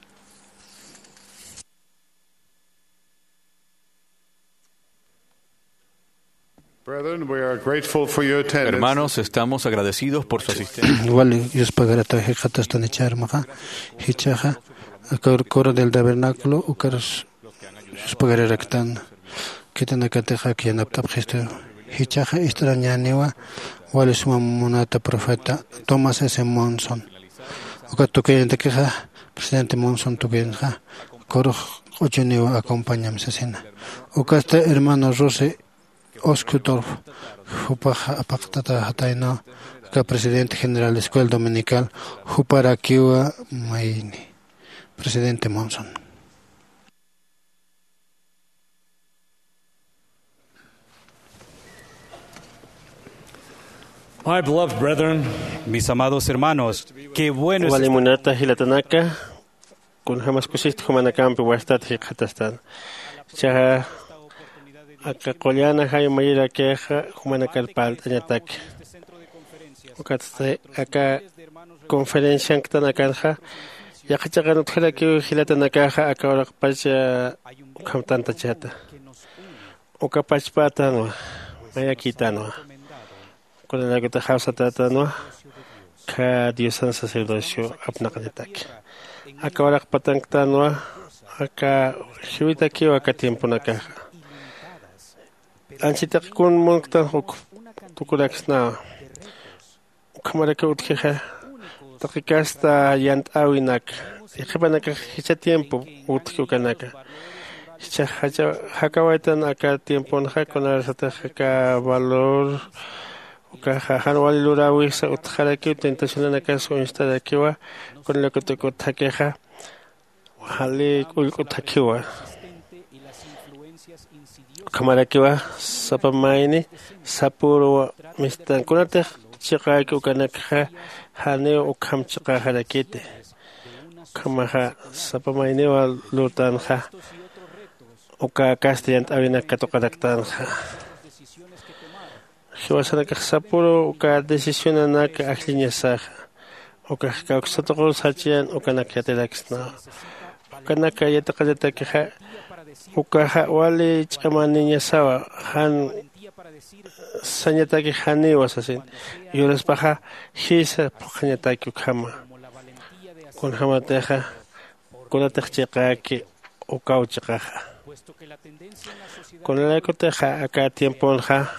Hermanos, estamos agradecidos por su asistencia. Igual Dios pagará traje hasta echar maja, hichaja, a coro del tabernáculo, o caros, Dios pagará rectan, que tenga que teja que en apta gesto, hichaja, extrañanewa, igual es una monata profeta, Thomas S. Monson, o que toque en tequeja, presidente Monson tuquenja, coro ochonewa acompañamos a cena, o que este hermano Rose, Oscutor, Jupaja Apactata Hataina, que presidente general de Escuela Dominical, Juparakiwa Maini, presidente Monson. My beloved brethren, mis amados hermanos, qué bueno es Walimunata Hilatanaka, con jamás cosiste Humanacampi, Wastat Hikatastan. Chaha. Aka Kolyana hay mayira queja humanacalpal tañatak. Okatste aka conferencia en Tanakanja, ya que chagan utjela que hilatanakaja aka ora pacha kamtanta chata. Oka pachpatano, mayakitano. Con el agua tajasa tatano, ka diosan sacerdocio apnakanetak. Aka ora patanctano, aka shivita kio aka tiempo nakaja. Anchitaki kun monktan huk tukuraksna kamaraka utkeja takikasta yant awinak ikibanaka hicha tiempo utkukanaka Hakawaitan acá tiempo en Hakonar Sataka valor. Ukahan wali lurawi sa utharaki tentación acá su instalakiwa con lo que te cotaqueja. Hali ulcotakiwa. Kamarakiwa sapamaini sapuro mistan kunate chikaki ukanakha hane ukam chika harakite. Kamaha sapamaini wa lutanja. Uka castellan avina katokaraktanha. Hiwasana sapuro uka decisión anaka ajliñasaja. Uka kausatokol sachian uka nakyatelaxna. Uka nakayatakaletakaja. Uka wali chamaniñasawa han sañataki hani wasasin. Yoraspaja hisa pokhañataki ukama. Kun hamateja kunatekchikaki uka uchikaja. Con la coteja acá tiempo ja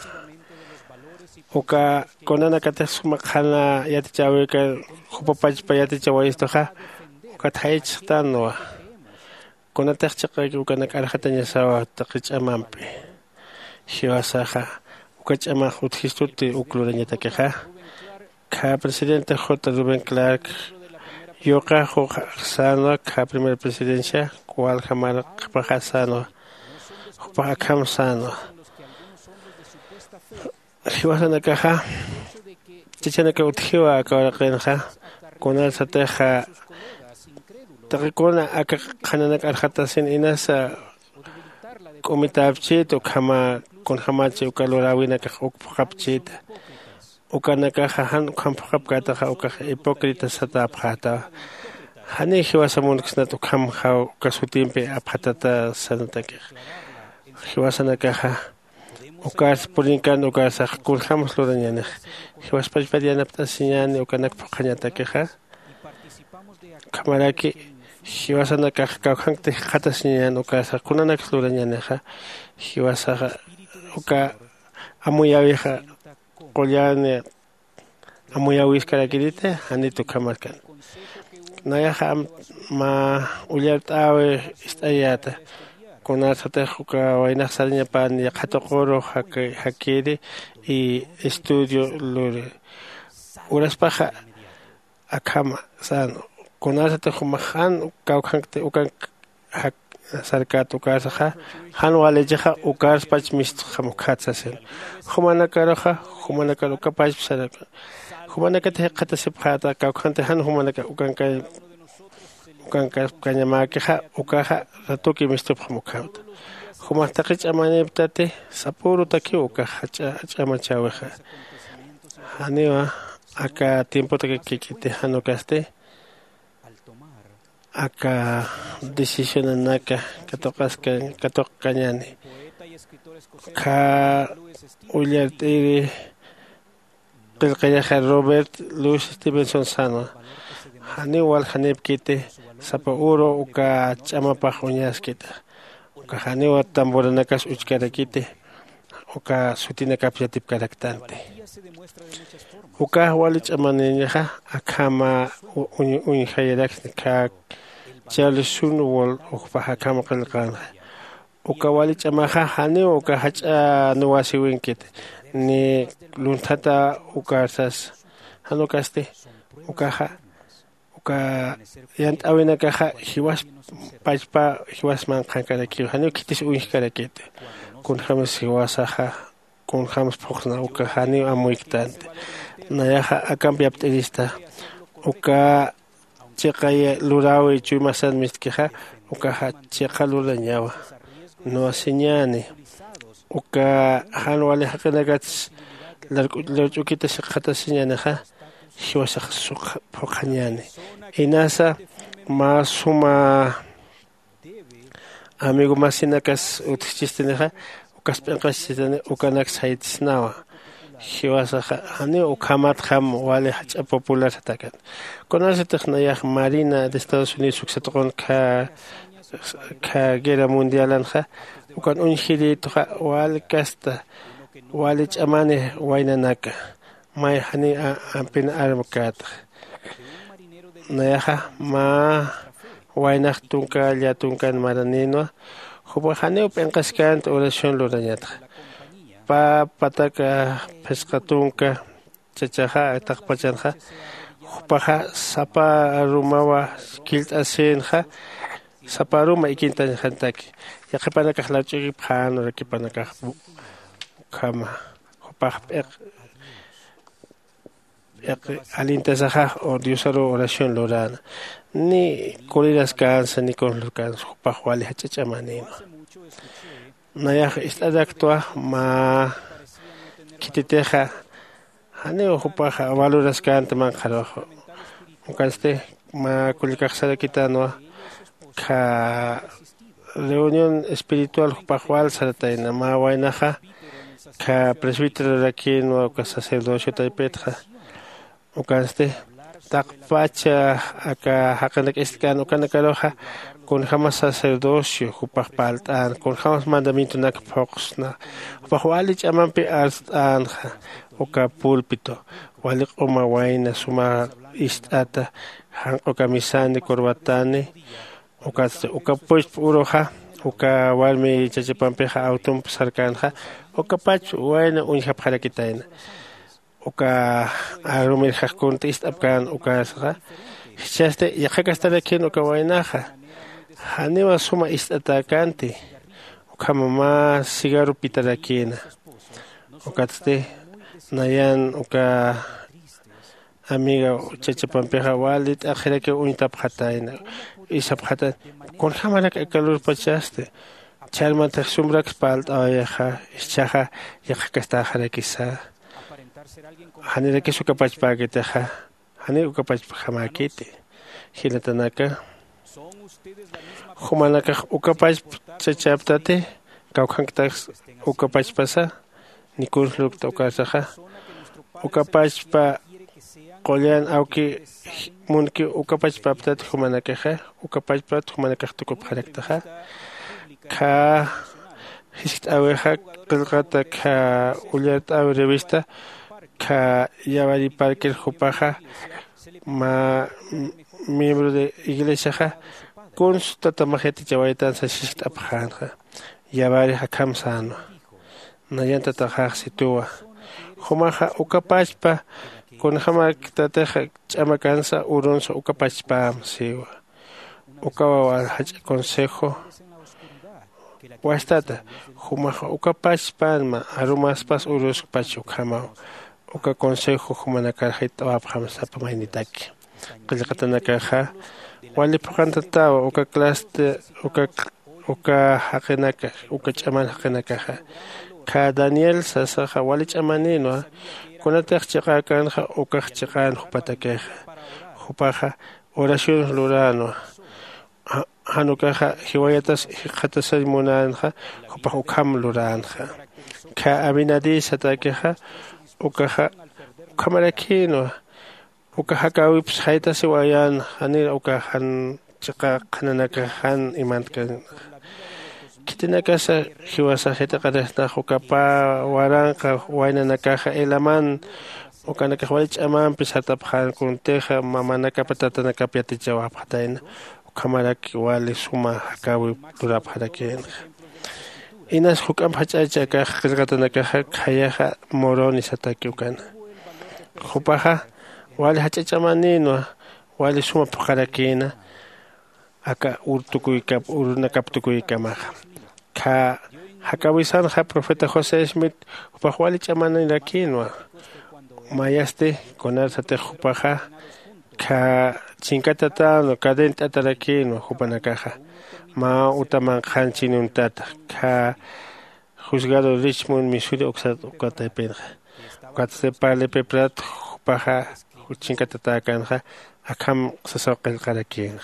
oka con ana kate sumakana yati chaweka khopapach payati chawaisto ja oka thaich tanwa con ata chaka oka nakarhatanya sawa taqichamampi shiwasaja oka chama uthistuti ukluranya takeja ka presidente J. Rubén Clark yoka sano ka primer presidencia cual jamar pajasano pajam sano hiwasana kaja chichana ka uthiwa ka qenja kunal sateja taqikuna aka khananak arhatasin inasa komitapchito kama kon hamachi ukalurawina ka ukpapchita ukanaka han kampapkata uka hipocrita satapkhata hani hiwasamun ksnatu kam kha kasutimpe aphatata sanatake hiwasana kaja ukas purinkan ukas kulhamos lorañane hiwaspachpadiana ptasiñani ukanak paqañatake ja kamaraki hiwasana kaja kawhankte khatasiñan ukas kunanak lorañane ja hiwasaja uka amuyawija qollane amuyawiskarakirite hanitu kamarkan nayaja ma uyartawe istayata kuna satejuka wainak saliña pan yaqatokoro hakiri y estudio lure uraspaja akama san kuna satejumahan kawkhankte ukan sarkat ukasaja han waleja ukars pachmist khamukhatsasen khumanakaroja khumanakaroka pachsaraka khumanakate qatasip khata kawkhante han khumanaka ukanka ukanka kanyamakeja ukaja ratuki mistep khamukhat khumastaqich amaneptate sapuro taki ukaja chamachaweja haniwa aka tiempo takikite hanukaste aka decisión naka katoqaskan katoqañani ka ullarte qilqayaja Robert Louis Stevenson sano hani wal hanepkite sapa uro uka chamapaj uñaskita uka hani wa tamboranakas uchkarakite uka sutinakapyatip karaktante uka wali chamaneñaja akama uñijayarax ka Charlesun wal ukpaja kama qilqan uka wali chamaja hani uka hacha nuwasiwinkit ni luntata ukarsas hanukaste ukaja uka yant awina kaja hiwas pachpa hiwas man kankaraki hani kitis uñijkarakit kun james hiwasaja kun james pokna uka hani amuiktante nayaja akampiaptelista uka chiqay lurawi chuymasan mistkeja uka chiqa lurañawa no asiñani uka han wali haqinagats larchukita siqata siñanaja hiwasaq phoqañani inasa masuma amigo masinakas utchisteneja ukas penqasitene ukanak saitisnawa hiwasaja hani ukamat ham wali hacha popular atakan conoce technayaj marina de Estados Unidos uksatoqon ka ka guerra mundial anja ukan unjiri toja wali kasta wali chamane wainanaka may hani ampin armkat nayaja ma wainak tunka ya tunkan maranino Jupajaneo pencascant oración lorañata. Pa pataka pescatunca chachaja takpachanja. Jupaja sapa rumawa kilt asenja. Sapa ruma ikintan jantaki. Yakipanaka hlauchiki pano rakipanaka kama. Jupaj pek alintasaja o diosaro oración lorana. Ni coliras cansa ni con los cansa. Jupajuali hachachamanino. Naya istadactua ma kititeja. Haneo jupaja valoras canta manjarojo. Ukaste ma kulikajsada kitanoa. Ka reunión espiritual jupajual sarataina ma wainaja. Ka presbítero aquí no ka sacerdocio taipetja. Ukaste takpacha aka hakanak istkan ukanakaroja con jamás sacerdocio jupajpaltan con jamás mandamiento nak poxna jupajualich amampi anja uka púlpito walik umawaina suma istata han uka misani korbatani uka uka pues uroja uka walmi chachipampeja autum sarkanja uka pach waina unja parakitaina uka arumir hakunti istapkan uka sa chaste yakakastara kin uka wainaja haniwa suma istatakanti uka mama sigaru pitarakina uka tste nayan uka amiga chachapampeja walit akhira ke unitap khataina isap khata kon hamarak ekalur pachaste chalma taxumrak palt ayaja ischaja yakakasta harakisa hanira que su capaz para que te ja hanira capaz para que te hilatanaka humanaka ukapaz chachaptate kaukhangtas ukapaz pasa nikul luk tokasaja ukapaz pa qolian auki munki ukapaz paptat humanaka ja ukapaz pat humanaka tukup haraktaja ka hist aweja qilqata ka ulyat aw revista ka yavari parker jupaja ma miembro de iglesia ja con su tatamajete chawaitan sa shist apjanja yavari hakam sano nayanta tajaj situa jumaja ukapachpa con jama tateja chamakansa uronso ukapachpa siwa ukawa hach consejo wastata jumaja ukapachpa ma arumas pas urus pachu kamao uka consejo humanakar hitawap hamsa pamainitaki qilqatanaka wali paqantata uka clase uka uka haqinaka uka chaman haqinaka ka Daniel sasaja wali chamanino kunataq chiqakan uka chiqan hupatake hupaja oración lurano hanukaja hiwayatas khatasay munanja hupa ukam luranja ka abinadi satakeja ukaha kamarakino ukaha kawips haita siwayan hanir ukahan chaka kananaka han imantkan kitinaka sa hiwasa hita kadasna ukapa waranka waina nakaha elaman ukanaka walich aman pisataphan kunteja mamanaka patatanaka piati jawab hataina ukamaraki wali suma hakawi durap harakin inas hukam hachacha ka qilqatanaka khayaja moroni satakyukan hupaja wali hachachamanino wali suma paqarakina aka urtukuyka urunakaptukuykamaj ka hakawisan ha profeta José Smith hupaj wali chamanirakinwa mayaste konar sate hupaja ka chinkatata kadenta tarakino hupanakaja ma utaman khanchinun tata ka juzgado Richmond Missouri oxat ukataypenja ukatse pale peprat paja chinkatata kanja akam sasaqil qarakinja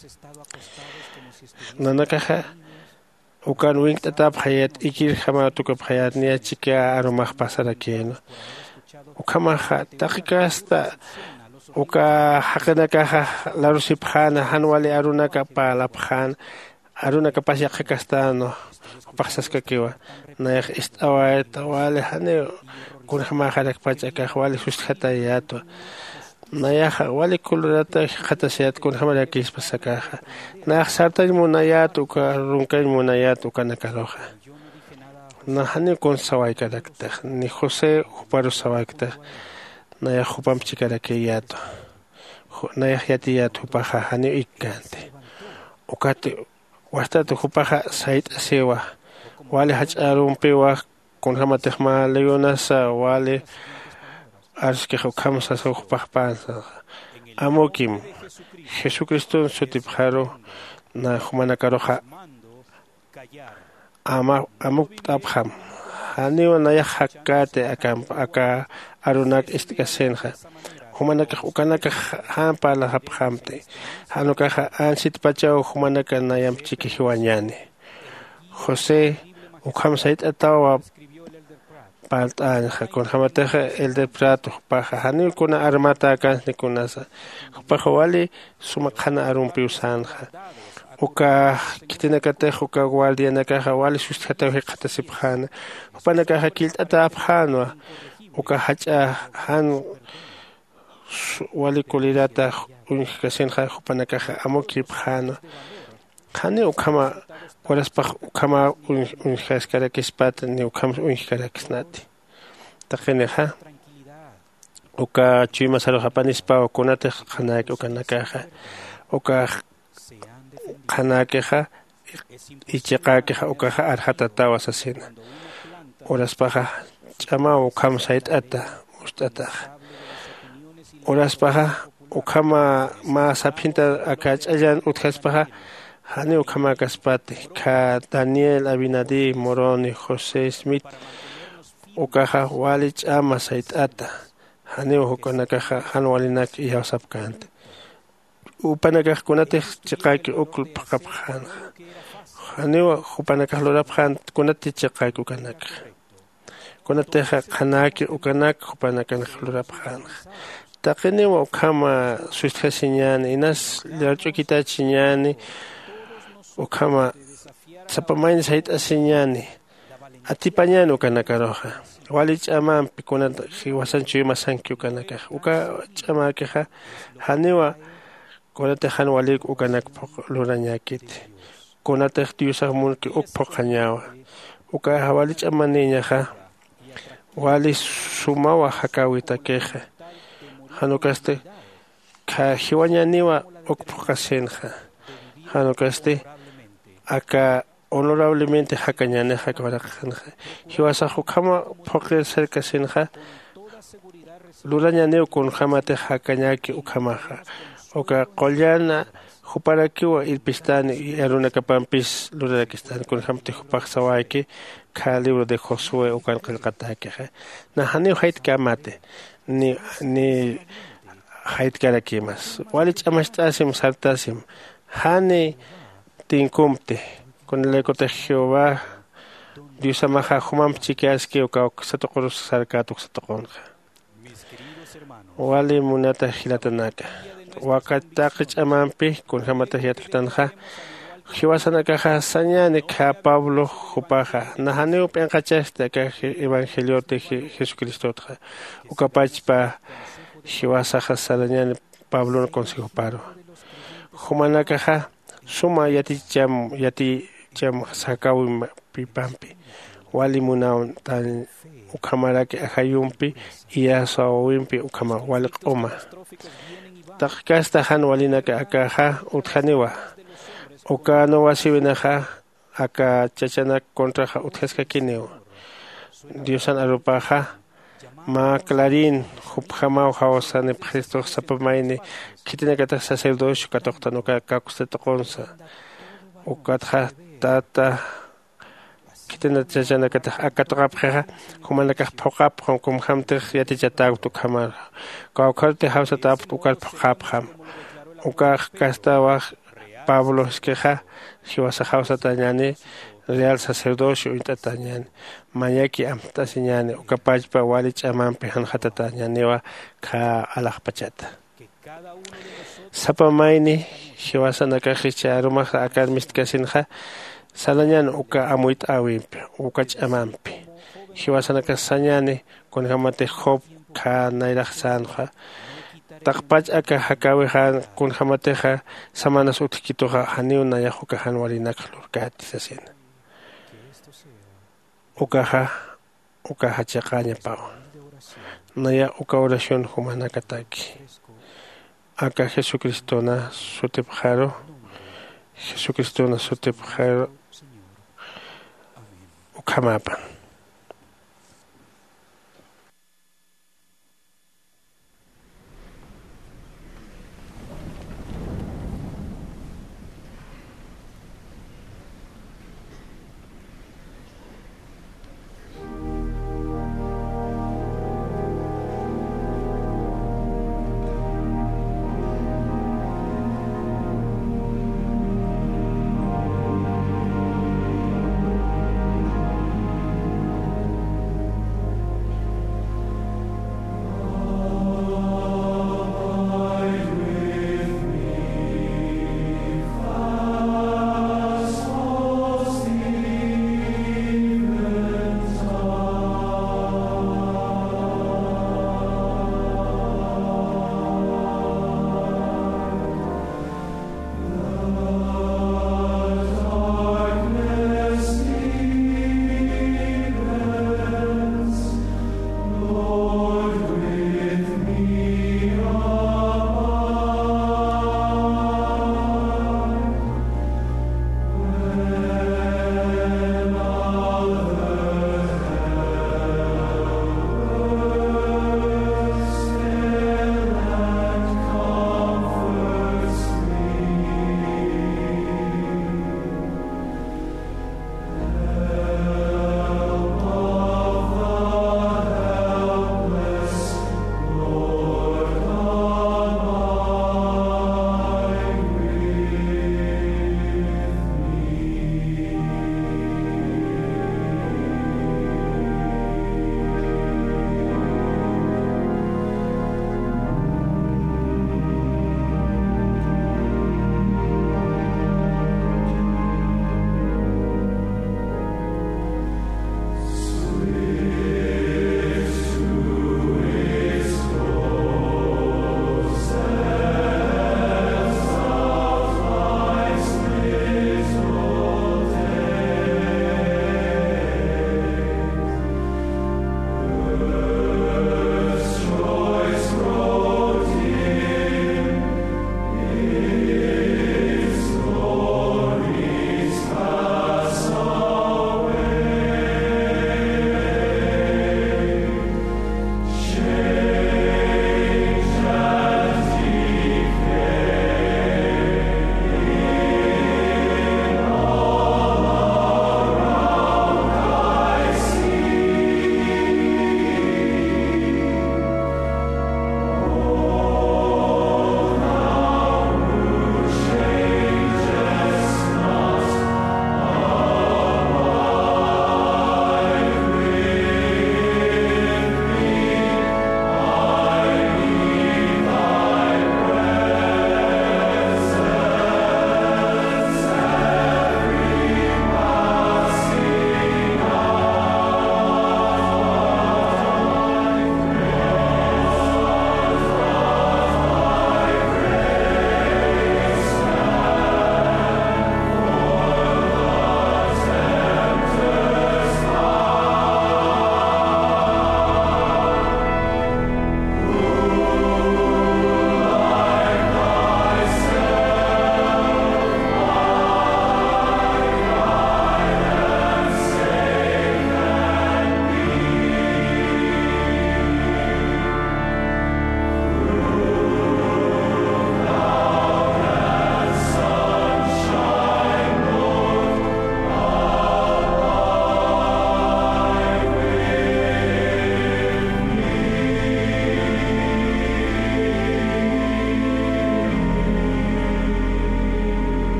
nanakaja ukan wing tatap hayat ikir khama tukap hayat niya chika arumaj pasarakino ukamaja takikasta uka hakanaka larusipjana hanwali arunaka palapjan arunaka pasyakastano pasaska kiwa na istawa tawale hane kun hamaharak pachaka wali sustatayato nayaja wali kulurata khatasiyat kun hamara kis pasakaja na sarta munayat uka runkai munayat uka nakaloja na hani kun sawai karakter ni José uparo sawai karakter na ya hupam chikara ke yato na ya yati yato paja hani ikante ukate wasta tu hupaja sait asewa wale hacharum pewa kun hamatehma leonasa wale arske hukam sa hupajpansa amokim Jesucristo sutipjaro na humana karoja ama amuk abham hani wana ya hakate akam aka arunak istikasenja humana ka ukana ka hampa la habhamte hanuka ansit pachao humana ka nayam chiki hiwanyane José ukam sait atawa paltan con hamateja el de prato paja hani kuna armata kan ni kunasa paja wali sumakhana arumpi usanja uka kitina kate uka guardia na kaja wali sustata hekata sipkhana upana kaja kilt ata abhanwa uka hacha han wali kulirata unikasen kha upana kaja amoki bhana khane ukama waras pa ukama unikaskara kispat ni ukama unikara kisnati takene ha uka chima saro japanis pa ukunate khana uka nakaja uka Kanakeja y Chekakeja Ukaja Arhatata asesina. Horas paja Chama Ukam Sait Ata Ustata. Horas paja Ukama Ma Sapinta Akach Ayan Utkaspaja Hani Ukama Kaspati Ka Daniel Abinadi Moroni José Smith Ukaja Walich Ama Sait Ata Hani Ukonakaja Hanwalinak y Hausapkante. Upanakah kunate chikaki ukul pakaphan haniwa upanakah loraphan kunate chikaki ukanak kunate khanaki ukanak upanakah loraphan takeniwa ukama suistasinyani inas larchukita chinyani ukama sapamain sait asinyani atipanyani ukanakaroja walich amam pikunat hiwasan chuymasanki ukanakah uka chamakeja haniwa Konate han walik ukanak luranyakit. Konate tiusah mulki ukpokanyawa. Uka hawalich amaninya ha. Wali sumawa hakawita keja. Hanukaste ka hiwanyaniwa ukpokasenja. Hanukaste aka honorablemente hakanyane hakawarakhanja. Hiwasa hukama poker cerca senja. Luranyaneo con hamate hakanyaki ukamaja. Oka Kolyana Huparakiwa Ilpistani y Aruna Kapampis Lurakistan con Hamti Hupak Sawaiki ka libro de Josué o Kalkatake. Nahani Hait Kamate ni ni Hait Karakimas. Walich Amastasim Saltasim Hani Tinkumte con el eco de Jehová Dios amaja Humam Chikiaski o Satokos Sarkatuk Satokonja. Wali Munata Hilatanaka. Wakataqich amampi kun hamata hiatanja hiwasana kaja sañani ka Pablo hupaja nahaneu penqachasta ka evangelio de Jesucristo tra ukapachpa hiwasaja salañani Pablo consejo paro humana kaja suma yati cham yati cham sakawi pipampi wali munaun tan ukamara ke ajayumpi iaso wimpi ukama wali oma Takasta han walina ka akaha uthaniwa. Oka no wasibinaha aka chachana contra ha uthaska kineo. Diosan arupaha ma clarín hupjama haosane presto sapamaine kitina kata sacerdocio katokta ka kakusta tokonsa. Okatha tata kitina chachana kata akatokapha humana ka phokap kum hamter yati chatag tu khamar. Kaukarte hausa tap tukal phapkham uka kastawa Pablo esqueja hiwasa hausa tañani real sacerdocio intatañani mayaki amtasiñani uka pachpa walich amampi han hatatañaniwa ka alajpachata sapamaini hiwasa nakajicha arumaj akadmistkasinja salañan uka amuit awimpi uka chamampi hiwasa nakasañani con hamate Job ka nairaj sanja taqpach aka hakaweja kun hamateja samanas utkitoja haniu nayajuka hanwarinaka lurkati sasena ukaja ukaja chaqaña pao naya uka oración humanakataki aka Jesucristo na sutipjaro Jesucristo na sutipjaro ukamapa.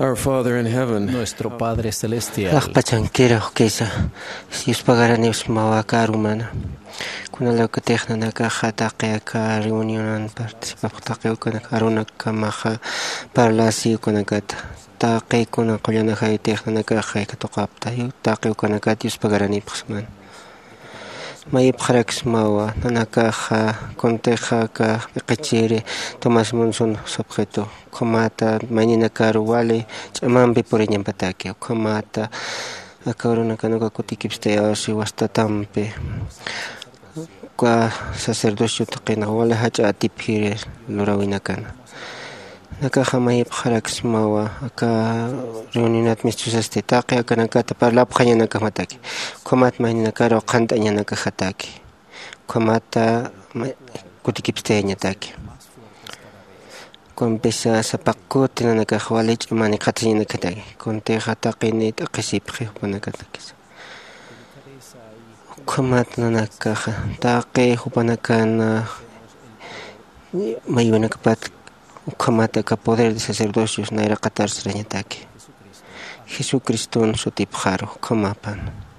Our Father in heaven, nuestro Padre celestial, Akpachanquera kesa, si os pagarán os mawakarumana. Kuna lo que tehna na caja taque acá reunión participa taque con aruna kamaja parlasi con agata. Taque con a collana hay tehna na caja que tocapta y taque con agati os pagarán ipsman. May ipxarax mawa na caja con teja ka iqchire Tomás Monson objeto. Komata manina caro wale chamambe por ella patake komata akorona kanoka kutikipste asi wasta tampe kwa sacerdocio taqina wala hacha atipire lorawina kana naka jamay kharax mawa aka reunionat mistusaste taqi akana kata parla phanya naka mataki komat manina caro qanta nyana ka khataki komata kutikipste nya taki con pesa sapakko tinana ka khwalich mani khatina katagi con te khataqini taqisipri panakatakis komat nana ka taqi hupanakana mayuna kapat komata ka poder de sacerdocios naira qatar srañataki Jesucristo sutipjaro komapan